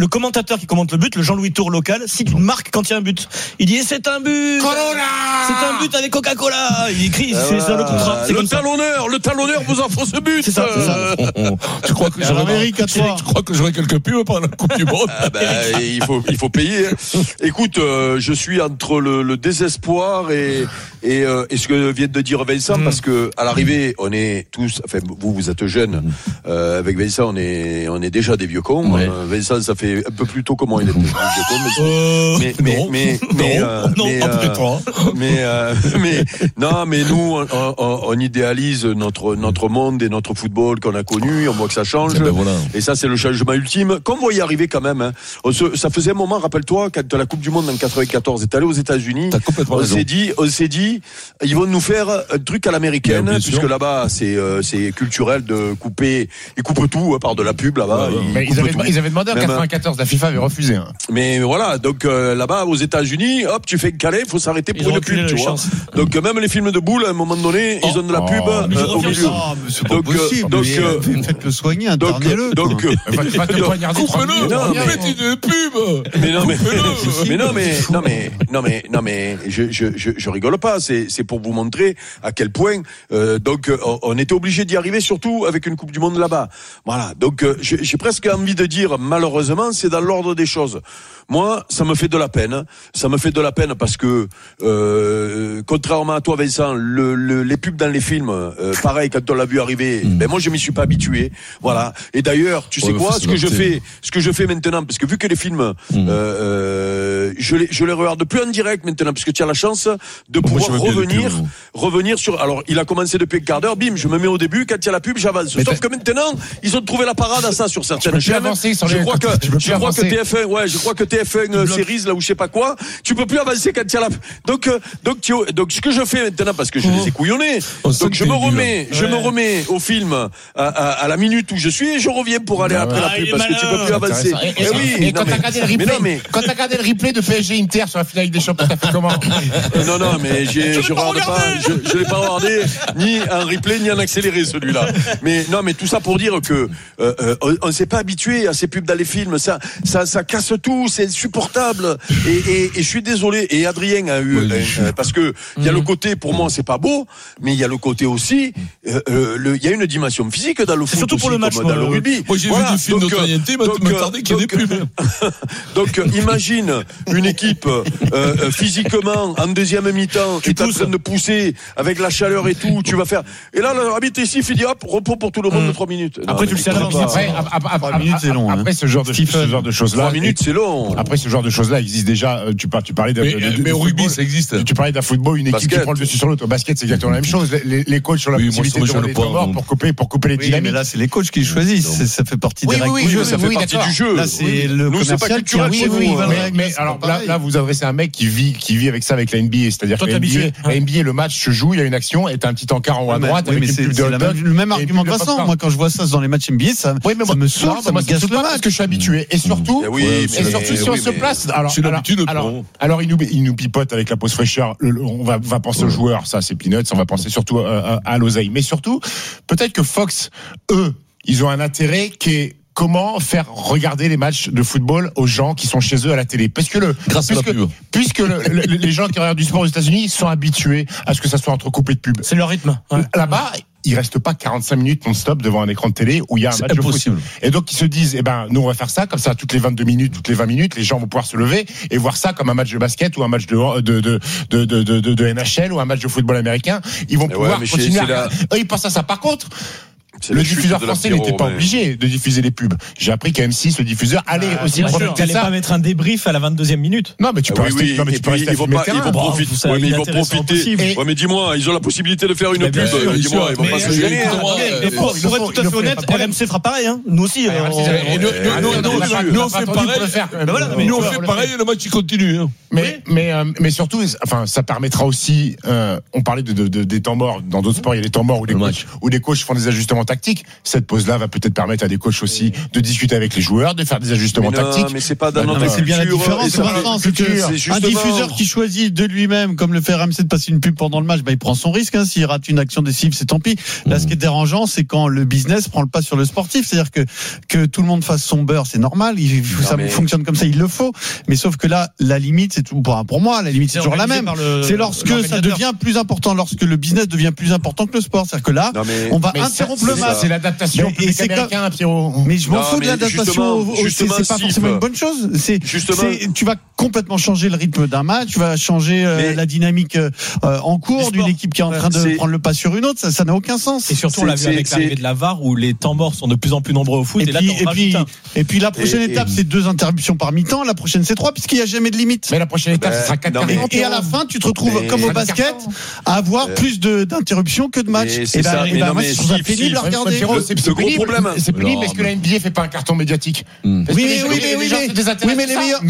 commentateur qui commente le but, le Jean-Louis Tour local, cite une marque quand il y a un but. Il dit c'est un but. Corona. C'est un but avec Coca-Cola. Il écrit, c'est ça le contrat. Le talonneur, le talonneur vous offre ce but. C'est ça. C'est ça. Tu crois que j'aurais Amérique à toi Tu crois que j'aurais quelques pubs pendant la Coupe du Monde? Ah ben, il faut il faut payer. Écoute, euh, je suis entre le, le désespoir et et, euh, et ce que vient de dire Vincent, mmh. parce que à l'arrivée, on est tous, enfin vous vous êtes jeunes, euh, avec Vincent, on est on est déjà des vieux cons. Ouais. Euh, Vincent, ça fait un peu plus tôt comment il était vieux con, mais mais non, mais mais non, euh, non, mais, après euh, toi. mais euh, mais non, mais nous on, on, on idéalise notre notre monde et notre football qu'on a connu, on voit que ça change. Et, ben voilà. Et ça c'est le changement ultime. Qu'on voit y arriver quand même. Hein. On se, ça faisait un moment, rappelle-toi, quand la Coupe du Monde en quatre-vingt-quatorze est allée aux États-Unis, on raison. s'est dit, on s'est dit, ils vont nous faire un truc à l'américaine, bien, bien puisque sûr. là-bas c'est euh, c'est culturel de couper, ils coupent tout hein, par de la pub là-bas. Ouais, ils, mais ils, avaient, ils avaient demandé en quatre-vingt-quatorze, la FIFA avait refusé. Hein. Mais voilà, donc euh, là-bas aux États-Unis, hop, tu fais un calais, faut s'arrêter pour ils une pub, tu vois. Donc même les films de boules, à un moment donné, oh, ils ont de la pub oh, euh, au milieu. Oh, c'est pas donc, possible. Donc, euh, faites-le soigner, internez-le. Donc, va te poignarder. Coupe-le, faites une pub. Mais non, mais mais non, mais non, mais non, mais non, mais je je je, je rigole pas. C'est c'est pour vous montrer à quel point. Euh, donc on était obligé d'y arriver, surtout avec une Coupe du Monde là-bas. Voilà. Donc j'ai, j'ai presque envie de dire, malheureusement, c'est dans l'ordre des choses. Moi, ça me fait de la peine. Ça me fait de la peine parce que, euh, contrairement à toi, Vincent, le, le, les pubs dans les films, euh, pareil, quand on l'a vu arriver, mmh. ben moi, je m'y suis pas habitué. Voilà. Et d'ailleurs, tu sais ouais, quoi, ce que je fais, ce que je fais maintenant, parce que vu que les films, mmh. euh, euh, je les, je les regarde plus en direct maintenant, parce que tu as la chance de pouvoir moi, revenir, revenir sur. Alors, il a commencé depuis un quart d'heure. Bim, je me mets au début. Quand il y a la pub, j'avance. Mais Sauf t'as... que maintenant, ils ont trouvé la parade à ça sur certaines chaînes. Je crois que, je crois que T F un, ouais, je crois que T F un séries là ou je sais pas quoi, tu peux plus avancer quand il y a la. Donc, euh, donc, tu, donc, ce que je fais maintenant, parce que je les ai couillonnés, oh, donc je me remets, je ouais. me remets au film à, à, à la minute où je suis et je reviens pour aller ah, après la pub parce malin. que tu peux plus avancer. Et, et, et oui. Et quand t'as regardé le replay, mais non, mais... quand t'as regardé le replay de P S G Inter sur la finale des Champions, t'as fait comment? Non, non, mais j'ai, je, je regarde pas, je, je l'ai pas regardé ni en replay ni en accéléré celui-là. Mais non, mais tout ça pour dire que euh, euh, on ne s'est pas habitué à ces pubs dans les films. Ça, ça, ça casse tout. C'est insupportable. Et, et, et je suis désolé. Et Adrien a eu, oui, euh, euh, parce que il y a le côté, pour moi, c'est pas beau, mais il y a le côté aussi. Il euh, euh, y a une dimension physique dans le foot, surtout aussi, pour le match, comme dans le rugby. Moi, j'ai voilà, vu du film notoriété, m'a tardé qu'il y ait des pubs. Donc, imagine une équipe euh, physiquement en deuxième mi-temps qui est en train de pousser avec la chaleur et tout. Tu vas faire. Et là, l'arbitre ici, il dit hop, repos pour tout le monde de trois minutes. Non, après, tu le sais avant. Après, trois minutes, c'est long. Après, ce genre de ce genre de choses-là. Trois minutes, c'est long. Après, ce genre de choses-là existe déjà. Tu parles, tu parlais de. Mais, de, de, mais au rugby, ça existe. Tu parlais d'un football, une équipe basket. qui prend le dessus sur l'autre. Au basket, c'est exactement la même chose. Les, les coachs ont la oui, possibilité de les morts pour couper, pour couper les oui, dynamiques. Mais là, c'est les coachs qui choisissent. C'est, ça fait partie oui, des règles oui, du jeu. Ça fait partie du jeu. Là, c'est le commercial qui oui, oui, mais, mais alors là, là, vous adressez un mec qui vit, qui vit avec ça avec la N B A, c'est-à-dire que la N B A, le match se joue, il y a une action, et t'as un petit encart en haut à droite avec une pub de hot dog. Le même argument de Vincent. Moi, quand je vois ça dans les matchs N B A, ça me saoule, ça me gasse le match parce que je suis habitué. Et surtout, et surtout si on se place. Alors, alors, il nous, il nous pipote avec la pause fraîcheur. On va, va penser aux joueurs, ça, c'est peanuts. On va penser surtout à, à l'oseille. Mais surtout, peut-être que Fox, eux, ils ont un intérêt qui est comment faire regarder les matchs de football aux gens qui sont chez eux à la télé. Parce que le, Grâce puisque, à la pub. puisque le, le, les gens qui regardent du sport aux États-Unis sont habitués à ce que ça soit entrecoupé de pubs. C'est leur rythme. Ouais. Là-bas, il reste pas quarante-cinq minutes non-stop devant un écran de télé où il y a un c'est match impossible. de foot. Et donc ils se disent, eh ben nous on va faire ça comme ça toutes les vingt-deux minutes, toutes les vingt minutes, les gens vont pouvoir se lever et voir ça comme un match de basket ou un match de de de de de, de, de, de N H L ou un match de football américain. Ils vont pouvoir ouais, continuer. À... La... Eux, ils pensent à ça. Par contre. C'est le diffuseur français n'était pas obligé de diffuser les pubs. J'ai appris qu'à M six, le diffuseur allait ah, aussi profiter. Tu n'allais pas mettre un débrief à la vingt-deuxième minute. Non, mais tu peux ah, rester. Oui, non, mais tu peux rester. Ils vont pas, ils vont profiter. Ouais, mais ils vont profiter. Ouais, mais dis-moi, ils ont la possibilité de faire une pub. Dis-moi, ils vont pas se gêner. Pour être tout à fait honnête, R M C fera pareil. Nous aussi. Nous, on fait pareil. Nous, on fait pareil. Le match, il continue. Mais, oui. mais, euh, mais surtout, enfin, ça permettra aussi, euh, on parlait de, de, de, des temps morts. Dans d'autres sports, il y a des temps morts où les coachs, où les coachs font des ajustements tactiques. Cette pause-là va peut-être permettre à des coachs aussi de discuter avec les joueurs, de faire des ajustements mais non, tactiques. Mais c'est pas dans notre culture. C'est bien la différence. C'est Vincent, c'est que c'est un diffuseur qui choisit de lui-même, comme le fait R M C, de passer une pub pendant le match, bah, il prend son risque, hein. S'il rate une action décisive, c'est tant pis. Là, mmh. ce qui est dérangeant, c'est quand le business prend le pas sur le sportif. C'est-à-dire que, que tout le monde fasse son beurre, c'est normal. Il, non, ça mais... fonctionne comme ça, il le faut. Mais sauf que là, la limite, c'est tout, pour moi, la limite, c'est, c'est toujours la même. Le, c'est lorsque ça devient plus important, lorsque le business devient plus important que le sport. C'est-à-dire que là, non, mais, on va interrompre le match. C'est l'adaptation au public américain, Pierrot. Mais je m'en fous de l'adaptation. C'est pas forcément une bonne chose. C'est, tu vas complètement changer le rythme d'un match, tu vas changer euh, la dynamique euh, en cours d'une équipe qui est en train de c'est... prendre le pas sur une autre, ça, ça n'a aucun sens. Et surtout, on l'a vu avec c'est... l'arrivée de la V A R où les temps morts sont de plus en plus nombreux au foot. Et, et, là, puis, et, puis, et puis la prochaine et, étape, et... c'est deux interruptions par mi-temps, la prochaine c'est trois, puisqu'il n'y a jamais de limite. Mais la prochaine étape, euh, ce sera quatre non, mais, Et à la fin, tu te retrouves mais... comme au basket à avoir euh... plus de, d'interruptions que de matchs. Et ben, et ben moi, je trouve ça pénible à regarder. C'est le gros problème. C'est pénible parce que la N B A fait pas un carton médiatique. Oui, mais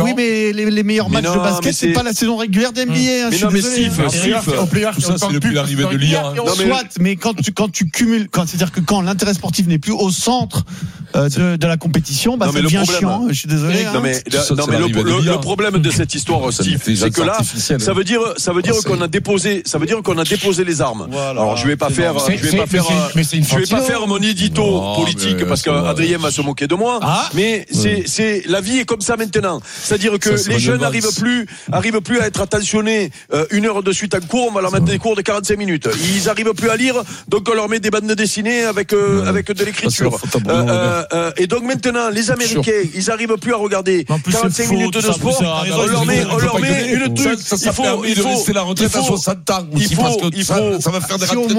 les meilleurs matchs de basket, c'est pas la saison régulière de N B A. Mais non, mais Steve, tout ça, c'est depuis l'arrivée de l'I A. Soit, mais quand tu, quand tu cumules, quand, c'est-à-dire que quand l'intérêt sportif n'est plus au centre euh, de, de la compétition, bah, ça devient chiant. Je suis désolé. Non, mais, hein. non, mais le, le, le problème de cette histoire, Steve, c'est que là, ça veut dire, ça veut dire qu'on a déposé, ça veut dire qu'on a déposé les armes. Voilà. Alors, je vais pas faire, je vais pas faire, je vais pas faire mon édito non, politique parce qu'Adrien va se moquer de moi. Ah. Mais c'est, c'est, la vie est comme ça maintenant. C'est-à-dire que ça, les jeunes n'arrivent plus, arrivent plus à être attentionnés euh, une heure de suite en cours. On va leur mettre des cours de quarante-cinq minutes. Ils arrivent plus à lire, donc on leur met des bandes dessinées avec euh, ouais. avec de l'écriture. Euh, euh, euh, et donc maintenant, les Américains, ils arrivent plus à regarder quarante-cinq faux, minutes de ça, sport. Ça, on leur met, on leur met une truc. Ça, ça il faut, il faut, rester la retraite à soixante ans. Il faut, il faut, ça va faire des retraites.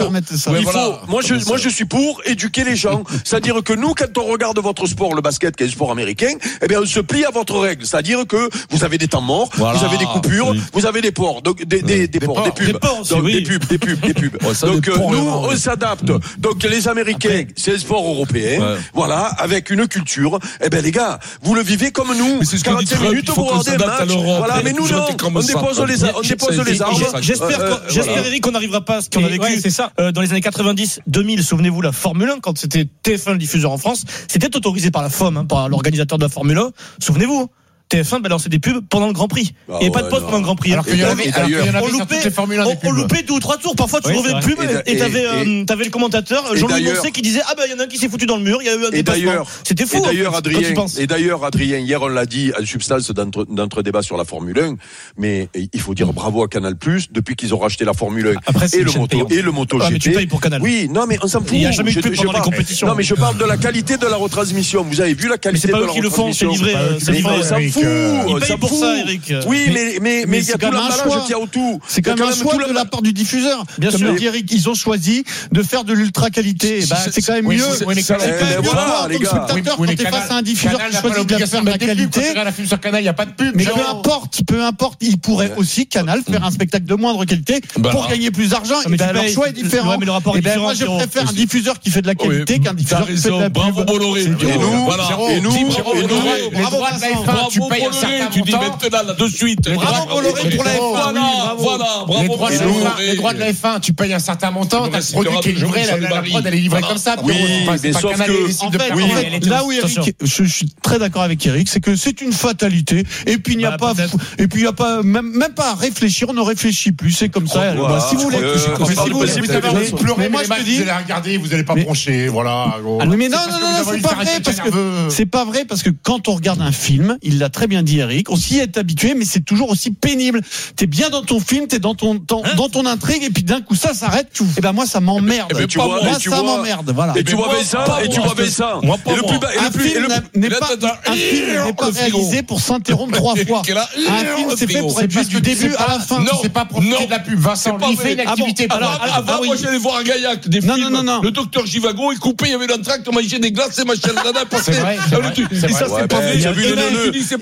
Il faut, moi je, moi je suis pour éduquer les gens. C'est-à-dire que nous, quand on regarde votre sport, le basket, qui est le sport américain, eh bien, on se plie à votre règle. C'est-à-dire que vous avez des temps morts, voilà, vous avez des coupures, oui. vous avez des ports, donc des, des, des, des ports, des pubs, des, ports aussi, donc, oui. des pubs, des pubs, des pubs. Ouais, donc euh, nous, on s'adapte. Ouais. Donc les Américains, après, c'est le sport européen, ouais. voilà, avec une culture. Eh ben les gars, vous le vivez comme nous. quarante-cinq minutes pour regarder un match. Voilà, mais nous non, on dépose les, on dépose les armes. J'espère, j'espère, Eric, qu'on n'arrivera pas à ce qu'on a vécu. C'est ça. Dans les années quatre-vingt-dix, deux mille, souvenez-vous, la Formule un, quand c'était T F un le diffuseur en France, c'était autorisé par la F O M, hein, par l'organisateur de la Formule un. Souvenez-vous. T F un balançait des pubs pendant le Grand Prix. Ah et ouais, pas de pause non. pendant le Grand Prix. Alors qu'il y en avait, alors qu'il y en avait sur toutes les Formules un des pubs. On loupait deux ou trois tours. Parfois, tu oui, trouvais une pub et, et t'avais, euh, t'avais le commentateur, Jean-Louis Moncey, qui disait, ah ben, il y en a un qui s'est foutu dans le mur, il y a eu un dépassement. C'était fou. Et d'ailleurs, Adrien, et d'ailleurs, Adrien, hier, on l'a dit, à substance d'entre, d'entre débat sur la Formule un, mais il faut dire bravo à Canal+, depuis qu'ils ont racheté la Formule un. Après, et le moto, et le MotoGP. Ah, mais tu payes pour Canal. Oui, non, mais on s'en fout. Il n'y a jamais eu de pub pendant les compétitions. Non, mais je parle de la qualité de la retransmission. Vous avez vu la qualité de la retransmission. Mais c'est pas eux qui le font, c'est livré. On s'en fout. Ils payent pour ça, Eric. Oui, mais, mais, mais il y a tout l'emballage qui a autour. C'est quand même un choix de la part du diffuseur. Bien sûr. Comme dit Eric, ils ont choisi de faire de l'ultra qualité. Bah, c'est quand même mieux. C'est quand même mieux pour le spectateur quand t'es face à un diffuseur qui choisit de faire de la qualité. La film sur Canal, il n'y a pas de pub. Mais peu importe, peu importe, il pourrait aussi, Canal, faire un spectacle de moindre qualité pour gagner plus d'argent. Et ben, leur choix est différent. Et ben, moi, je préfère un diffuseur qui fait de la qualité qu'un diffuseur qui fait de la pub. Bravo Bolloré. Et nous, et nous, les droits de la F un, tu payes un certain montant. Tu dis maintenant, là, de suite. Bravo Bolloré pour la F un. Voilà, voilà, bravo. Les droits, les droits de la F un, tu payes un certain montant, t'as le produit qui est livré, la, la prod elle est livrée comme ça. Oui, mais sauf que, en fait, oui, en fait là où Eric, je, je suis très d'accord avec Eric, c'est que c'est une fatalité. Et puis il n'y a bah, pas, et puis il n'y a pas, même, même pas à réfléchir, on ne réfléchit plus, c'est comme ça. Voilà. Bah, si vous voulez, euh, si vous voulez, vous avez pleuré, moi je te dis, vous allez regarder, vous n'allez pas broncher, voilà. Mais non, non, non, c'est pas vrai parce que c'est pas vrai parce que quand on regarde un film, il l'a très bien dit Eric, on s'y est habitué, mais c'est toujours aussi pénible. T'es bien dans ton film, t'es dans ton, ton hein dans ton intrigue, et puis d'un coup ça s'arrête. Et ben moi ça m'emmerde. Et tu vois, moi et tu ça vois, m'emmerde. Voilà. Et tu vois Vincent, et tu vois Vincent. Et le plus bas, et le plus, n'est pas un film n'est pas réalisé pour s'interrompre trois fois. Un film c'est fait pour être juste du début à la fin. Non, c'est pas profiter de la pub. Vincent, il fait une activité. Alors avant, moi j'allais voir un Gaillac des films. Non, non, non. Le docteur Givago, il coupait, il y avait l'entracte, on mangeait des glaces et machin. C'est vrai. Et ça c'est pas vrai. J'ai vu les neuneux.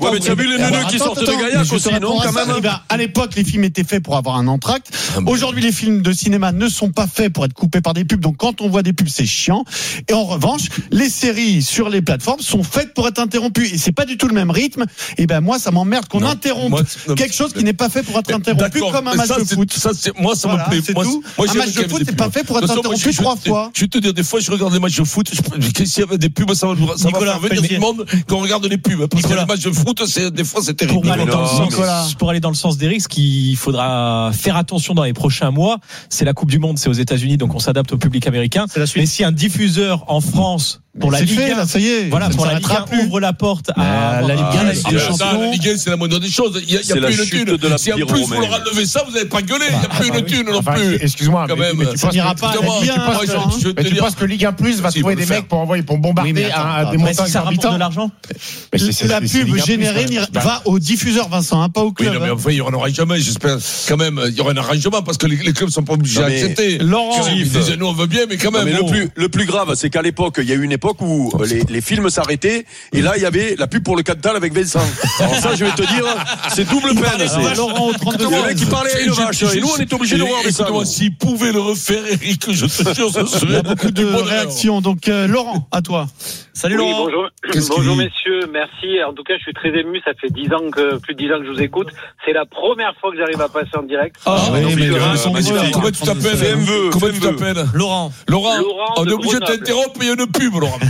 Ouais, mais tu as vu les neuneux qui sortent de Gaillac aussi, non, quand même. À l'époque, les films étaient faits pour avoir un entracte. Aujourd'hui, les films de cinéma ne sont pas faits pour être coupés par des pubs. Donc, quand on voit des pubs, c'est chiant. Et en revanche, les séries sur les plateformes sont faites pour être interrompues. Et c'est pas du tout le même rythme. Et ben, moi, ça m'emmerde qu'on non, interrompe moi, non, quelque chose qui n'est pas fait pour être interrompu comme un match ça, de foot. Ça, moi, ça voilà, me plaît. C'est moi, tout. Moi, un match de foot, c'est pas fait pour être interrompu trois fois. Je vais te dire, des fois, je regarde les matchs de foot. S'il y avait des pubs, ça va faire venir du monde qu'on regarde les pubs. Parce que les matchs de foot, des fois, c'est terrible. Pour aller dans le sens, pour aller dans le sens d'Eric, ce qu'il faudra faire attention dans les prochains mois, c'est la Coupe du Monde, c'est aux États-Unis, donc on s'adapte au public américain. Mais si un diffuseur en France pour la Ligue un, ça y est, voilà, pour la Ligue un ouvre la porte à la Ligue un, la Ligue des Champions. La Ligue un, c'est la moindre des choses. Il y a, il y a plus une thune. Si en plus vous leur enlevez ça, vous n'avez pas gueulé. Il n'y a plus une thune non plus. Excuse-moi, quand même. Ça n'ira pas. Mais tu penses que Ligue un plus va trouver des mecs pour envoyer, pour bombarder des montants exorbitants de l'argent? La pub générée va aux diffuseurs, Vincent, pas au club. Oui, mais enfin, il n'y en aura jamais. J'espère quand même. Il y aura un arrangement parce que les clubs ne sont pas obligés d'accepter. Laurent, nous on veut bien, mais quand même. Le plus, le plus grave, c'est qu'à l'époque, il y a eu une époque où les, les films s'arrêtaient et là, il y avait la pub pour le Cantal avec Vincent. Alors ça, je vais te dire, c'est double peine. C'est Laurent au trente-deux. Le mec qui parlait à une vache. Et nous, on est obligés de voir ça. S'il pouvait le refaire, Eric, je te jure, ce serait. Il y a beaucoup de réactions. Donc, Laurent, à toi. Salut oui, Laurent. Bonjour, bonjour messieurs, merci. En tout cas, je suis très ému. Ça fait dix ans que, plus de dix ans que je vous écoute. C'est la première fois que j'arrive à passer en direct. Ah, oui, mais, mais euh, comment tu t'appelles? Comment tu t'appelles? Laurent. Laurent. Laurent on est obligé de t'interrompre, il y a une pub, Laurent.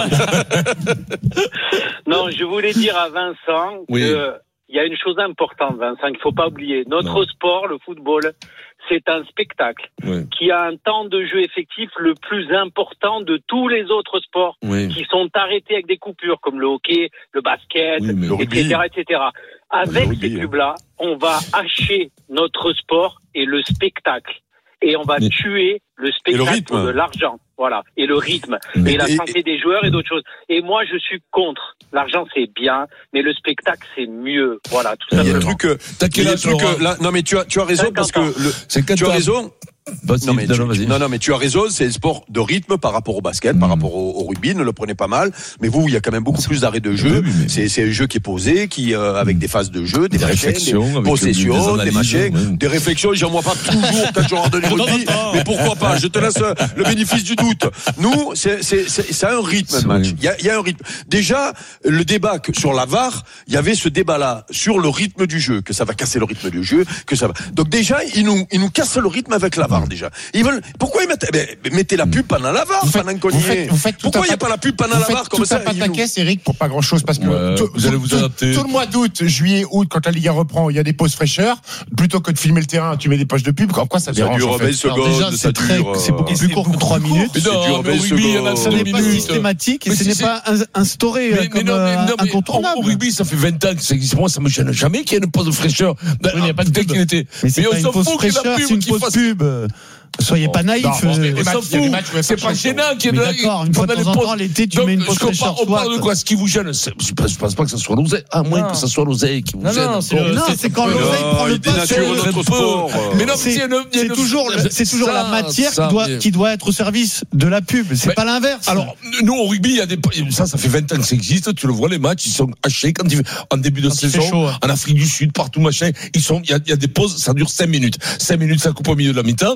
Non, je voulais dire à Vincent oui. que il y a une chose importante, Vincent, qu'il ne faut pas oublier. Notre non. sport, le football, c'est un spectacle oui. qui a un temps de jeu effectif le plus important de tous les autres sports oui. qui sont arrêtés avec des coupures, comme le hockey, le basket, oui, et cetera, et cetera. Avec ces pubs-là, on va hacher notre sport et le spectacle. Et on va mais... tuer le spectacle de l'argent. Voilà. Et le rythme. Mais et la santé et... des joueurs et d'autres choses. Et moi, je suis contre. L'argent, c'est bien, mais le spectacle, c'est mieux. Voilà, tout ça. Il y a un truc, euh, il y a un truc, euh, là, non, mais tu as, tu as raison parce que le, c'est tu as raison. Non mais, non, tu, non, non, mais tu as raison, c'est un sport de rythme par rapport au basket, mmh. par rapport au, au rugby, ne le prenez pas mal. Mais vous, il y a quand même beaucoup plus d'arrêts de jeu. Oui, mais... C'est, c'est un jeu qui est posé, qui euh, avec des phases de jeu, des, des machins, des possessions, des, des machins, oui. des réflexions. J'en vois pas toujours quand je rentre du rugby, mais pourquoi pas? Je te laisse le bénéfice du doute. Nous, c'est, c'est, c'est, c'est un rythme, le match. Il y a, il y a un rythme. Déjà, le débat que sur la V A R, il y avait ce débat-là sur le rythme du jeu, que ça va casser le rythme du jeu, que ça va. Donc déjà, ils nous, ils nous cassent le rythme avec la V A R déjà. Ils veulent. Pourquoi ils mettent mais, mettez la pub pendant la V A R, pendant qu'on y est. Pourquoi il n'y a pas la pub pendant la V A R comme ça? Vous faites tout un pataquès, Eric, pour pas grand-chose, parce que ouais, tout, vous allez vous adapter. Tout le mois d'août, juillet, août, quand la Ligue un reprend, il y a des pauses fraîcheurs. Plutôt que de filmer le terrain, tu mets des pages de pub. En quoi ça dérange? Ça dure vingt secondes. Déjà, c'est très, c'est beaucoup plus court que trois minutes. C'est dur, mais rugby, il y en a ce n'est pas systématique et ce n'est pas instauré comme incontournable. Au rugby, ça fait vingt ans que ça existe. Moi, ça me gêne jamais qu'il y ait une pause fraîcheur. Il n'y a pas de pub. Mais c'est pas une pause fraîcheur, c'est une pause pub. Soyez pas naïfs. On s'en fout. C'est pas gênant qu'il y ait d'accord, une fois de temps en temps, l'été, tu mets une pause fraîcheur. On parle de quoi? Ce qui vous gêne, je pense pas que ça soit l'oseille. À moins que ça soit l'oseille qui vous gêne. Non, c'est quand l'oseille prend le pas sur notre sport. Mais non, c'est toujours, c'est toujours la matière qui doit, qui doit être au service de la pub. C'est pas l'inverse. Alors, nous, au rugby, il y a des, ça, ça fait vingt ans que ça existe. Tu le vois, les matchs, ils sont hachés quand il, en début de saison, en Afrique du Sud, partout, machin. Ils sont, il y a, il y a des pauses, ça dure cinq minutes. cinq minutes, ça coupe au milieu de la mi-temps.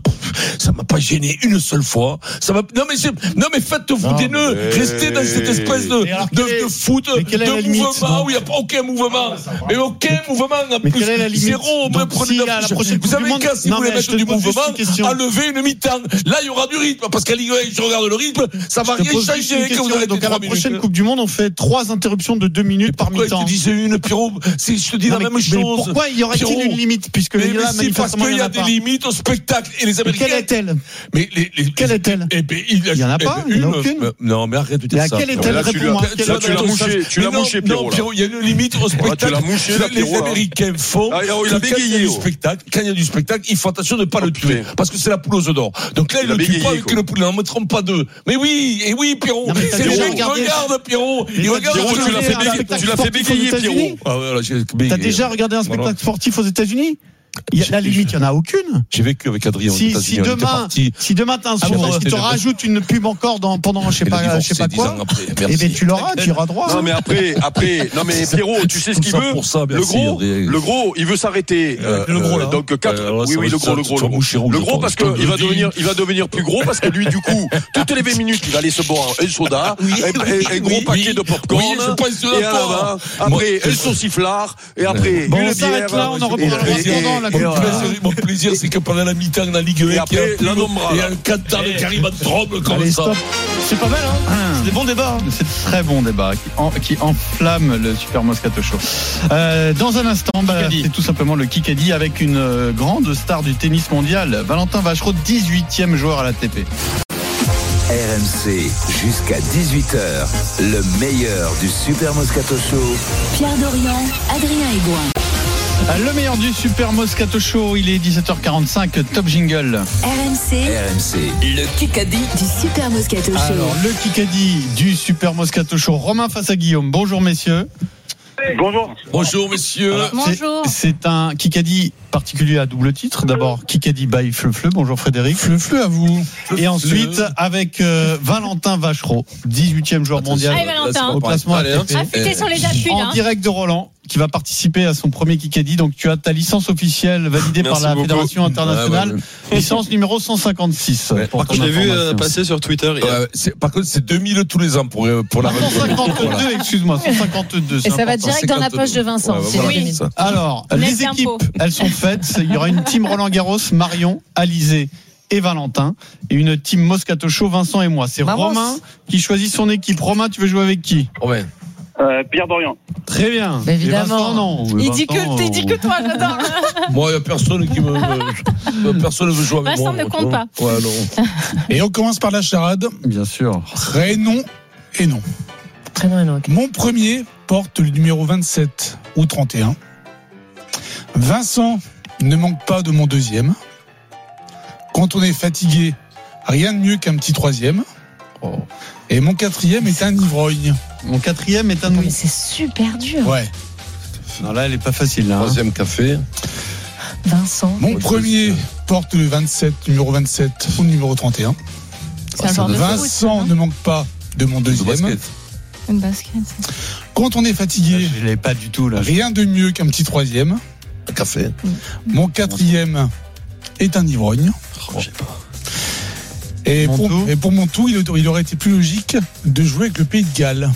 Ça m'a pas gêné une seule fois. Ça m'a, non mais c'est, non mais faites-vous des nœuds. Mais... Restez dans cette espèce de, de, de foot, de mouvement où il n'y a pas aucun mouvement. Mais aucun mouvement. En plus, zéro. Donc, prenez la, la prochaine vous avez qu'à, si vous voulez mettre du mouvement, enlever une mi-temps. Là, il y aura du rythme. Parce qu'à Ligue un, je regarde le rythme, ça va rien changer quand vous arrêtez. Donc à la prochaine Coupe du Monde, on fait trois interruptions de deux minutes par mi-temps. Je te disais une, Pierrot. Si je te dis la même chose. Pourquoi il y aurait-il une limite? Puisque là, manifestement, il y a des limites au spectacle. Et les Américains. Quelle est-elle? Mais les, les, quelle est-elle? Eh ben, il y en a pas, il y en a aucune. Non, mais arrête de dire ça. Quelle est-elle? Réponds-moi. Là, tu l'as mouché, tu l'as mouché, Pierrot. Non, Pierrot, il y a une limite au spectacle. Les Américains font. Il a bégayé. Quand il y a du spectacle, il faut attention de ne pas le tuer. Parce que c'est la poule aux œufs d'or. Donc là, il ne le tue pas avec le poulet. N'en mettront pas deux. Mais oui, et oui, Pierrot. C'est les gens qui regardent, Pierrot. Ils regardent. Tu l'as fait bégayer, Pierrot. T'as déjà regardé un spectacle sportif aux États-Unis? Il y a, la limite, il n'y en a aucune. J'ai vécu avec Adrien. Si, si demain, si demain t'as un sourd qui te rajoute une pub encore dans, pendant, je sais pas, je sais pas quoi. Eh ben, tu l'auras, tu auras droit. Non, mais après, après, non, mais Pierrot, tu sais ce qu'il veut? Le gros, le gros, il veut s'arrêter. Le gros, là. Donc, quatre, oui, oui, le gros, le gros, le gros. Le gros, parce qu'il va devenir, il va devenir plus gros, parce que lui, du coup, toutes les vingt minutes, il va aller se boire un soda, un gros paquet de popcorn, et un après, un sauciflard, et après, une bière. Là, on en reprend pendant la Mon plaisir, c'est que pendant la mi-temps, la Ligue un, et après, la Nombra. Et un Qatar de Karim Adrobe comme ça. C'est pas mal, hein. C'est des bons débats. C'est de très bons débats qui, en, qui enflamment le Super Moscato Show. Euh, dans un instant, bah, c'est tout simplement le Kikadi avec une euh, grande star du tennis mondial, Valentin Vachereau, dix-huitième joueur à l'A T P. R M C, jusqu'à dix-huit heures, le meilleur du Super Moscato Show. Pierre Dorian, Adrien Aigouin. Le meilleur du Super Moscato Show, il est dix-sept heures quarante-cinq, top jingle. R M C, R M C, le Kikadi du Super Moscato Show. Alors, le Kikadi du Super Moscato Show, Romain face à Guillaume. Bonjour messieurs. Bonjour. Bonjour messieurs. Bonjour. C'est, c'est un Kikadi particulier à double titre. D'abord Kikadi by Fleu-Fleu. Bonjour Frédéric. Fleu-Fleu à vous. Et ensuite avec euh, Valentin Vachereau, dix-huitième joueur mondial. Allez Valentin. Au classement Allez, A T P. Affûté sur les appuis En là. direct de Roland, qui va participer à son premier Kikadi. Donc tu as ta licence officielle validée Merci par la beaucoup. Fédération internationale. Ouais, ouais. Licence numéro cent cinquante-six. Ouais. Pour ton Je l'ai vu euh, information. passer sur Twitter. Ouais, c'est, par contre, c'est deux mille tous les ans pour, pour la cent cinquante-deux, excuse-moi, cent cinquante-deux. Et ça va direct dans la poche de Vincent. Ouais, c'est voilà, oui. c'est ça. Alors, Net les équipes, d'impôt. elles sont faites. Il y aura une team Roland Garros, Marion, Alizé et Valentin. Et une team Moscato Show, Vincent et moi. C'est Vamos. Romain qui choisit son équipe. Romain, tu veux jouer avec qui? Ouais. Euh, Pierre Dorian. Très bien. Bah, évidemment. Et Vincent, non. Il dit Vincent, que, il dit que toi, j'adore. Moi, il n'y a personne qui me. Personne ne veut jouer avec Vincent moi. ne compte pas. Ouais, non. Et on commence par la charade. Bien sûr. Prénom et nom. Prénom et nom. Mon premier porte le numéro vingt-sept ou trente et un. Vincent ne manque pas de mon deuxième. Quand on est fatigué, rien de mieux qu'un petit troisième. Oh. Et mon quatrième est un ivrogne. Mon quatrième est un. Mais c'est super dur. Ouais. Non, là, elle est pas facile. Là, hein. Troisième café. Vincent. Mon premier porte le vingt-sept, numéro vingt-sept ou numéro trente et un. C'est un genre de Vincent foot, ne manque pas de mon De deuxième. basket. Une basket. Quand on est fatigué, Je l'ai pas du tout là. rien de mieux qu'un petit troisième. Un café. Mon quatrième est un ivrogne. Oh, j'ai pas. Et Mon pour, tout. et pour mon tout, il, il aurait été plus logique de jouer avec le Pays de Galles.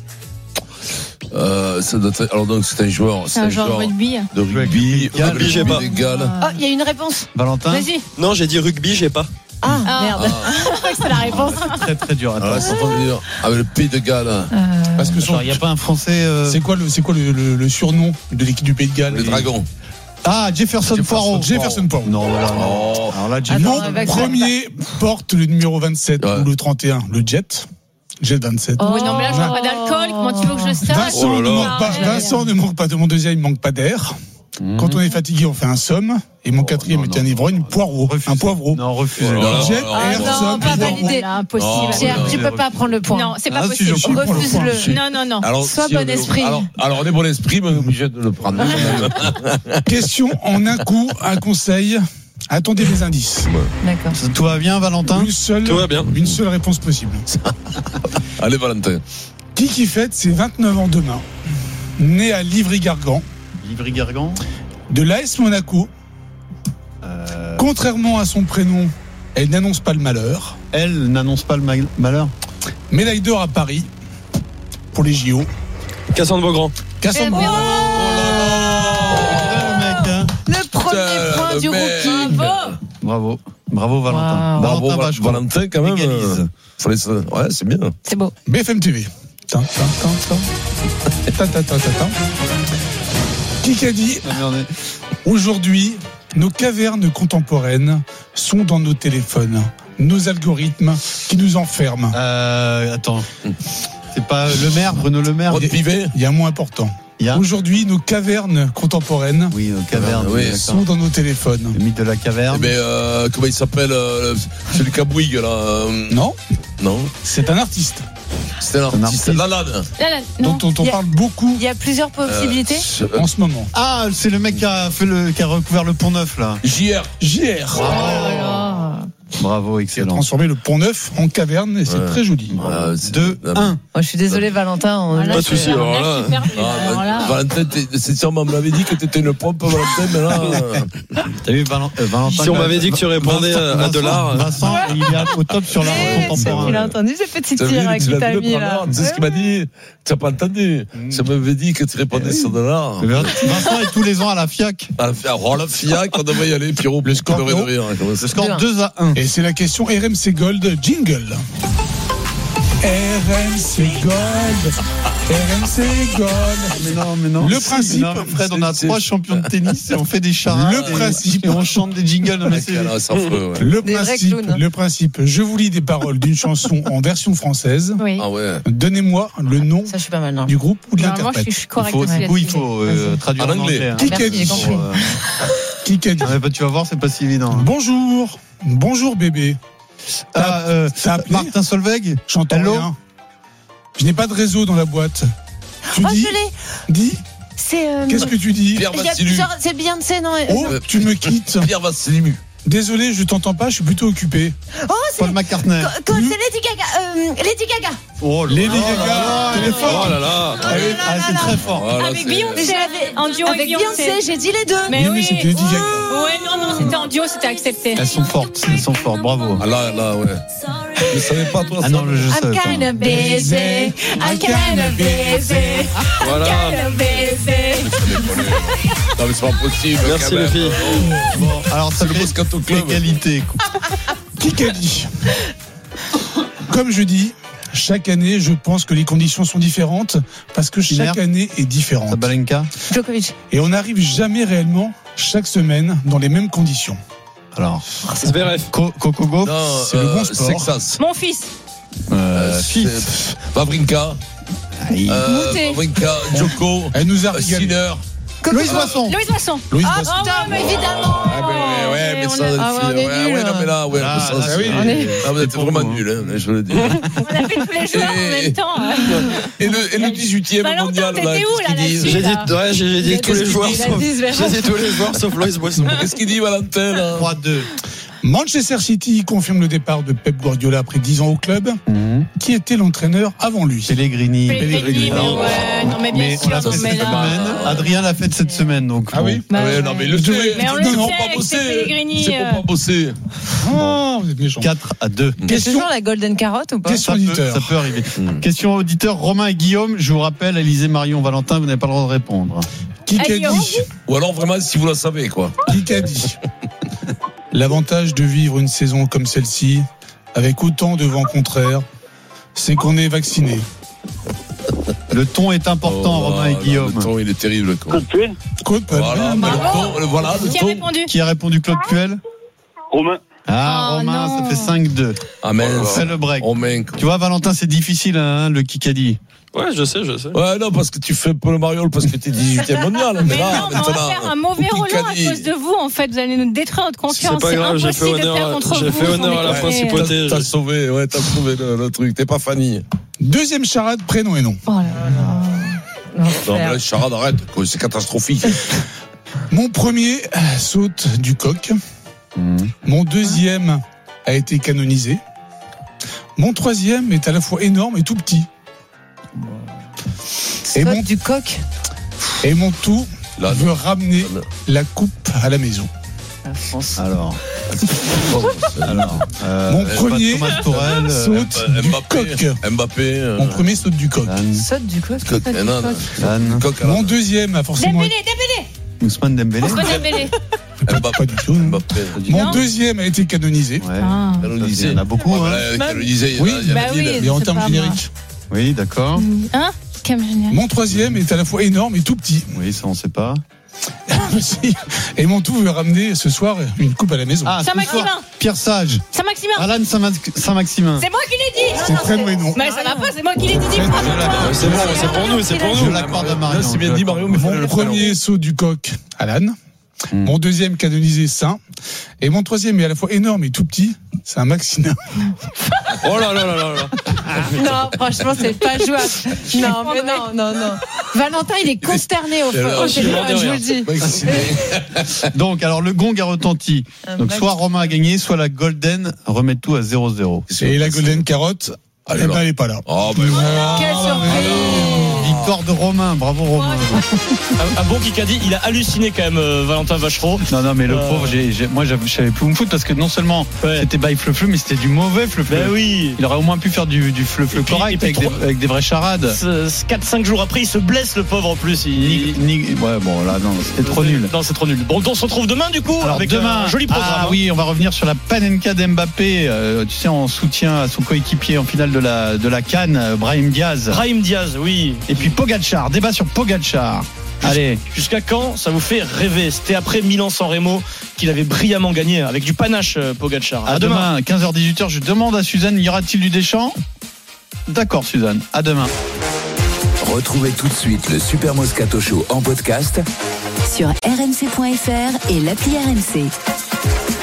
Euh, ça doit être- alors donc c'est un joueur. C'est un genre de rugby. de rugby. Galles. Rugby, j'ai pas. Légal. Oh, il y a une réponse. Valentin. Vas-y. Non, j'ai dit rugby, j'ai pas. Ah, merde. C'est la réponse. Très très dur. Alors là, Attends. c'est entendu dire. Avec le Pays de Galles. Parce que son- Il n'y a pas un Français. euh, c'est quoi, le, c'est quoi le, le- le surnom de l'équipe du Pays de Galles? Les Dragons. Ah, Jefferson Poirot. Jefferson Poirot. Non, voilà, non. Oh. Alors là, Attends, Mon avec- premier porte le numéro vingt-sept Ouais. ou le trente et un, le Jet. Jet vingt-sept. Oh, Oui, non, mais là, je bois pas d'alcool. Comment tu veux que je sache? Vincent, Oh là ne là. manque pas, Vincent ne manque pas de mon deuxième, il ne manque pas d'air. Quand on est fatigué, on fait un somme. Et mon quatrième non, est un non. ivrogne, poireau. Un poivreau. Non, refusez. Oh là là. Jet, Ah Ayrton, non, pas poivreau. validé. Impossible. Oh, Pierre, tu peux pas prendre le point. Non, c'est pas Ah, si, je possible. prends le point. Refuse-le. Non, non, non. Alors, Sois si bon on est- esprit. Alors, alors, on est bon esprit, mais on est obligé de le prendre. Question en un coup, un conseil. Attendez les indices. D'accord. Tout va bien, Valentin? Une seule, Tout va bien. une seule réponse possible. Allez, Valentin. Qui qui fête ses vingt-neuf ans demain, né à Livry-Gargan, Livry-Gargan. de l'A S Monaco. Euh, Contrairement à son prénom, elle n'annonce pas le malheur. Elle n'annonce pas le mal- malheur. Médaille d'or à Paris pour les J O. Cassandre Beaugrand. Cassandre Eh bien, Beaugrand. Le mec, hein. le premier Putain, point le du mec. rookie. Bravo. Bravo. Bravo, Valentin. Wow. Bravo, Valentin Val- Vachereau. Valentin, quand même. Égalise. euh, fallait ça. Ouais, c'est bien. C'est beau. B F M T V. Tin, tin, tin, tin. Ta, ta, ta, ta, ta. Qui qu'a dit Ah, merde. aujourd'hui, nos cavernes contemporaines sont dans nos téléphones, nos algorithmes qui nous enferment. Euh, attends. C'est pas Le Maire, Bruno Le Maire. Rod Pivet. Il y a un mot important. Il y a Aujourd'hui, nos cavernes contemporaines Oui, euh, caverne. Oui, d'accord. sont dans nos téléphones. Le mythe de la Eh caverne. ben, euh, comment il s'appelle euh, C'est le Cabouig, là. euh, Non, Non. c'est un artiste. C'était l'artiste. Lalanne. Dont on parle beaucoup. Il y a plusieurs possibilités. En ce moment. Ah, c'est le mec qui a fait le, qui a recouvert le Pont Neuf, là. J R. J R. Bravo, Il a excellent. transformé le Pont Neuf en caverne et c'est Ouais. très joli. deux un. Moi, je suis désolé, Valentin. on- Pas de souci. Alors là, Alors là. Valentin, t'es- c'est sûrement, on m'avait dit que t'étais une pompe, Valentin, mais là. T'as vu Valen- euh, Valentin? Si on m'avait dit que tu répondais Vincent- à- à Delars. Vincent, il est au top sur l'art Eh, contemporain. Il a entendu ces petits T'as vu, tirs avec tu l'as ta vu le mis là. Bernard, tu sais ce qu'il m'a dit? Tu n'as pas entendu? Ça m'avait dit que tu répondais sur de l'art. Vincent est tous les ans à la FIAC. À la FIAC, oh, la FIAC, on devrait y aller, Pierrot. Le score, devrait non. de rire. Le score deux à un. Et c'est la question R M C Gold jingle. R M C Gold. R M C Gold. Mais non, mais non. Le principe. Non, mais Fred, on a c'est- trois champions de tennis et on fait des charades. Le et- principe. Et on chante des jingles. Non, mais c'est- Ah, c'est affreux, ouais. Le Des vrais principe, clowns. le principe, je vous lis des paroles d'une chanson en version française. Oui. Ah ouais. Donnez-moi le nom Ça, je suis pas mal. non. du groupe ou de Normalement, je l'interprète. suis Il correct faut, aussi du coup, il là-dessus. faut euh, traduire En en anglais. anglais. hein. Qui Merci, qu'a dit compris. Bon, euh, Qui qu'a dit ah, bah, tu vas voir, c'est pas si évident. hein. Bonjour, bonjour bébé. Ah, euh, T'as appelé Martin Solveig. J'entends Hello. rien. Je n'ai pas de réseau dans la boîte. Tu Oh, dis je l'ai. Dis. C'est. euh, Qu'est-ce que tu dis Pierre il y a Vassiliou. plusieurs. C'est Beyoncé, non Oh, euh, tu me quittes. Pierre Vassiliou. Désolé, je t'entends pas, je suis plutôt occupé. Oh, c'est. Paul McCartney. Co- co- C'est Lady Gaga. euh, Lady Gaga. Oh, là Lady là Gaga, là, téléphone. Oh là là. Ah, oui, ah, c'est très fort. Voilà, Avec c'est- Beyoncé. Mais j'avais. En duo avec Avec Beyoncé, Beyoncé. j'ai dit les deux. Mais Oui, mais oui. c'était Lady Gaga. Ouais, non, non, c'était en duo, c'était accepté. Elles sont fortes, elles sont fortes, bravo. Ah là, là, ouais. Je savais pas, toi, Ah ça. non, je I'm savais kind pas. of busy. I'm kind of busy. Voilà. Kind of busy. Non, mais c'est pas possible. Merci, quand même. les filles. Bon, alors ça le fait Moscato Club. égalité. Qui qu'a dit Comme je dis, chaque année, je pense que les conditions sont différentes parce que chaque Sinner. année est différente. Sabalenka. Djokovic. Et on n'arrive jamais réellement chaque semaine dans les mêmes conditions. Alors, Zverev. Co- Coco Gauff. Non, C'est le bon euh, sport. Sexas. Mon fils. Euh, C'est- fils. Vavrinka. Aïe. Euh, Moutet. Vavrinka, Djoko. Elle nous a euh, régalé. Sinner. Louise Boisson. Louise Boisson. Louise Ah, Boisson. putain, mais évidemment. Ah, mais ouais, ouais, mais on ça, a- les ah, ouais, filles, on est ouais, nuls. ouais, non, mais là, ouais, Ah, ça, là, c'est- oui. On est- Ah, vous êtes pour vraiment vous, nuls, hein, je le dis. On a fait tous les joueurs en Et- même temps. hein. Et le, et le dix-huitième Valentin, mondial, t'étais là, où, qu'est-ce là, qu'il dit là-dessus J'ai dit, ouais, j'ai dit tous les joueurs Il a sauf, dit Zverev. j'ai dit tous les joueurs sauf Loïs Boisson. Qu'est-ce qu'il dit, Valentin, là? trois deux. Manchester City confirme le départ de Pep Guardiola après dix ans au club. Qui était l'entraîneur avant lui? Pellegrini. Pellegrini, mais ouais, non, mais bien Mais sûr, on l'a fait non, mais cette là. semaine. Adrien l'a fait cette semaine, donc. Ah bon. oui Bah, Ouais, non, mais le Je sait. vais- Mais on le Non, sait, non, pas avec bosser. ses Pellegrini. C'est pour euh, pas bosser. Oh, vous êtes méchants. quatre à deux. C'est Question, toujours la Golden Carotte ou pas question Ça peut, auditeur. ça peut arriver. Hmm. Question auditeur, Romain et Guillaume. Je vous rappelle, Alizé, Marion, Valentin, vous n'avez pas le droit de répondre. Qui qu'a Allez, dit Ou alors, vraiment, si vous la savez, quoi. Qui qu'a dit L'avantage de vivre une saison comme celle-ci, avec autant de vent contraire, c'est qu'on est vacciné. Le ton est important, Oh, Romain et là, Guillaume. Le ton, il est terrible, quoi. Côte, Voilà, mais le ton, le- voilà, le Qui a ton. répondu? Qui a répondu Claude Puel? Romain. Ah, Oh, Romain, non. ça fait cinq deux. Ah, mince. C'est le break. Romain, quoi. Tu vois, Valentin, c'est difficile, hein, le Kikadi. Ouais, je sais, je sais. Ouais, non, parce que tu fais un peu le mariole parce que t'es dix-huitième mondial. Mais, Mais là, non, mais on va maintenant, faire un mauvais au Roland à Kikadi. cause de vous. En fait, vous allez nous détruire notre C'est confiance. pas C'est grave, j'ai fait impossible de faire honneur, contre j'ai vous. fait sans honneur à la déconner. principauté. T'as sauvé, ouais, t'as sauvé le, le truc. T'es pas Fanny. Deuxième charade, prénom et nom. Oh là là. Non, mais là, charade, arrête, quoi, c'est catastrophique. Mon premier euh, saute du coq. Mon deuxième a été canonisé. Mon troisième est à la fois énorme et tout petit. Et Saute mon, du coq. et mon tout Là, veut ramener là. la coupe à la maison. La France. Alors. Alors. euh, Mon je sais premier pas, Thomas Tourelle, euh, saute du Mbappé, coq. Mbappé. euh, Mon premier saute du coq. Dan, Saute du coq. Coq, saute eh du non, coq. Dan, Coq, Mon deuxième a forcément Dembélé, Dembélé. Ousmane Dembélé. Ousmane Dembélé. Mbappé. pas du tout. Mbappé. Mon Non. deuxième a été canonisé. Ouais. Ah. Canonisé. Il y en a beaucoup, hein. Ouais, canonisé, il y en a- Oui. il y en a Bah mille. oui. Et en c'est termes pas génériques. Oui, d'accord. Hein? Quel génial. Mon troisième est à la fois énorme et tout petit. Oui, ça, on sait pas. Et mon tout veut ramener ce soir une coupe à la maison. Ah, ce Saint-Maximin. soir, Pierre Sage. Saint-Maximin. Alan Saint-Max- Saint-Maximin. C'est moi qui l'ai dit. C'est prénom et nom. Mais ça va pas, c'est moi qui l'ai dit. dis-moi. C'est bon, c'est pour nous, c'est pour Je nous. l'accorde à Marion. Là, c'est bien dit, Mario, mais Mon fallait le premier saut du coq, Alan. Hmm. Mon deuxième canonisé, Saint. Et mon troisième est à la fois énorme et tout petit, c'est un Maxina. Oh là là là là là. Non, franchement, c'est pas jouable. Non, mais non, non, non. Valentin, il est consterné au, au téléphone, je vous le dis. Donc, alors, le gong a retenti. Donc, soit Romain a gagné, soit la Golden remet tout à zéro zéro. Et la Golden Carotte, elle n'est pas là. Oh, ben Quelle surprise! Victoire de Romain, bravo Romain. Un, un bon Kikadi, il a halluciné quand même euh, Valentin Vachereau. Non, non, mais le Euh, pauvre, j'ai, j'ai- moi j'avoue, je savais plus où me foutre parce que non seulement Ouais. c'était bail fleu-fleu, mais c'était du mauvais fleu-fleu. Ben oui. Il aurait au moins pu faire du, du fleu-fleu Et puis- correct et puis avec, des, trois- avec des vraies charades. quatre cinq jours après, il se blesse le pauvre en plus. Il... Ni- ni- ouais, bon, là, non, c'était trop nul. Non, c'est trop nul. Bon, on se retrouve demain du coup Alors avec demain, un joli programme. ah hein. oui, on va revenir sur la Panenka d'Mbappé, euh, tu sais, en soutien à son coéquipier en finale de la de la CAN, euh, Brahim Diaz. Brahim Diaz, oui. Et puis Pogacar, débat sur Pogacar. Allez, Jusqu'à quand ça vous fait rêver? C'était après Milan-San Remo qu'il avait brillamment gagné avec du panache, euh, Pogacar. à, demain, quinze heures dix-huit heures, je demande à Suzanne, y aura-t-il du Deschamps? D'accord Suzanne, à demain. Retrouvez tout de suite le Super Moscato Show en podcast Sur r m c point f r et l'appli R M C.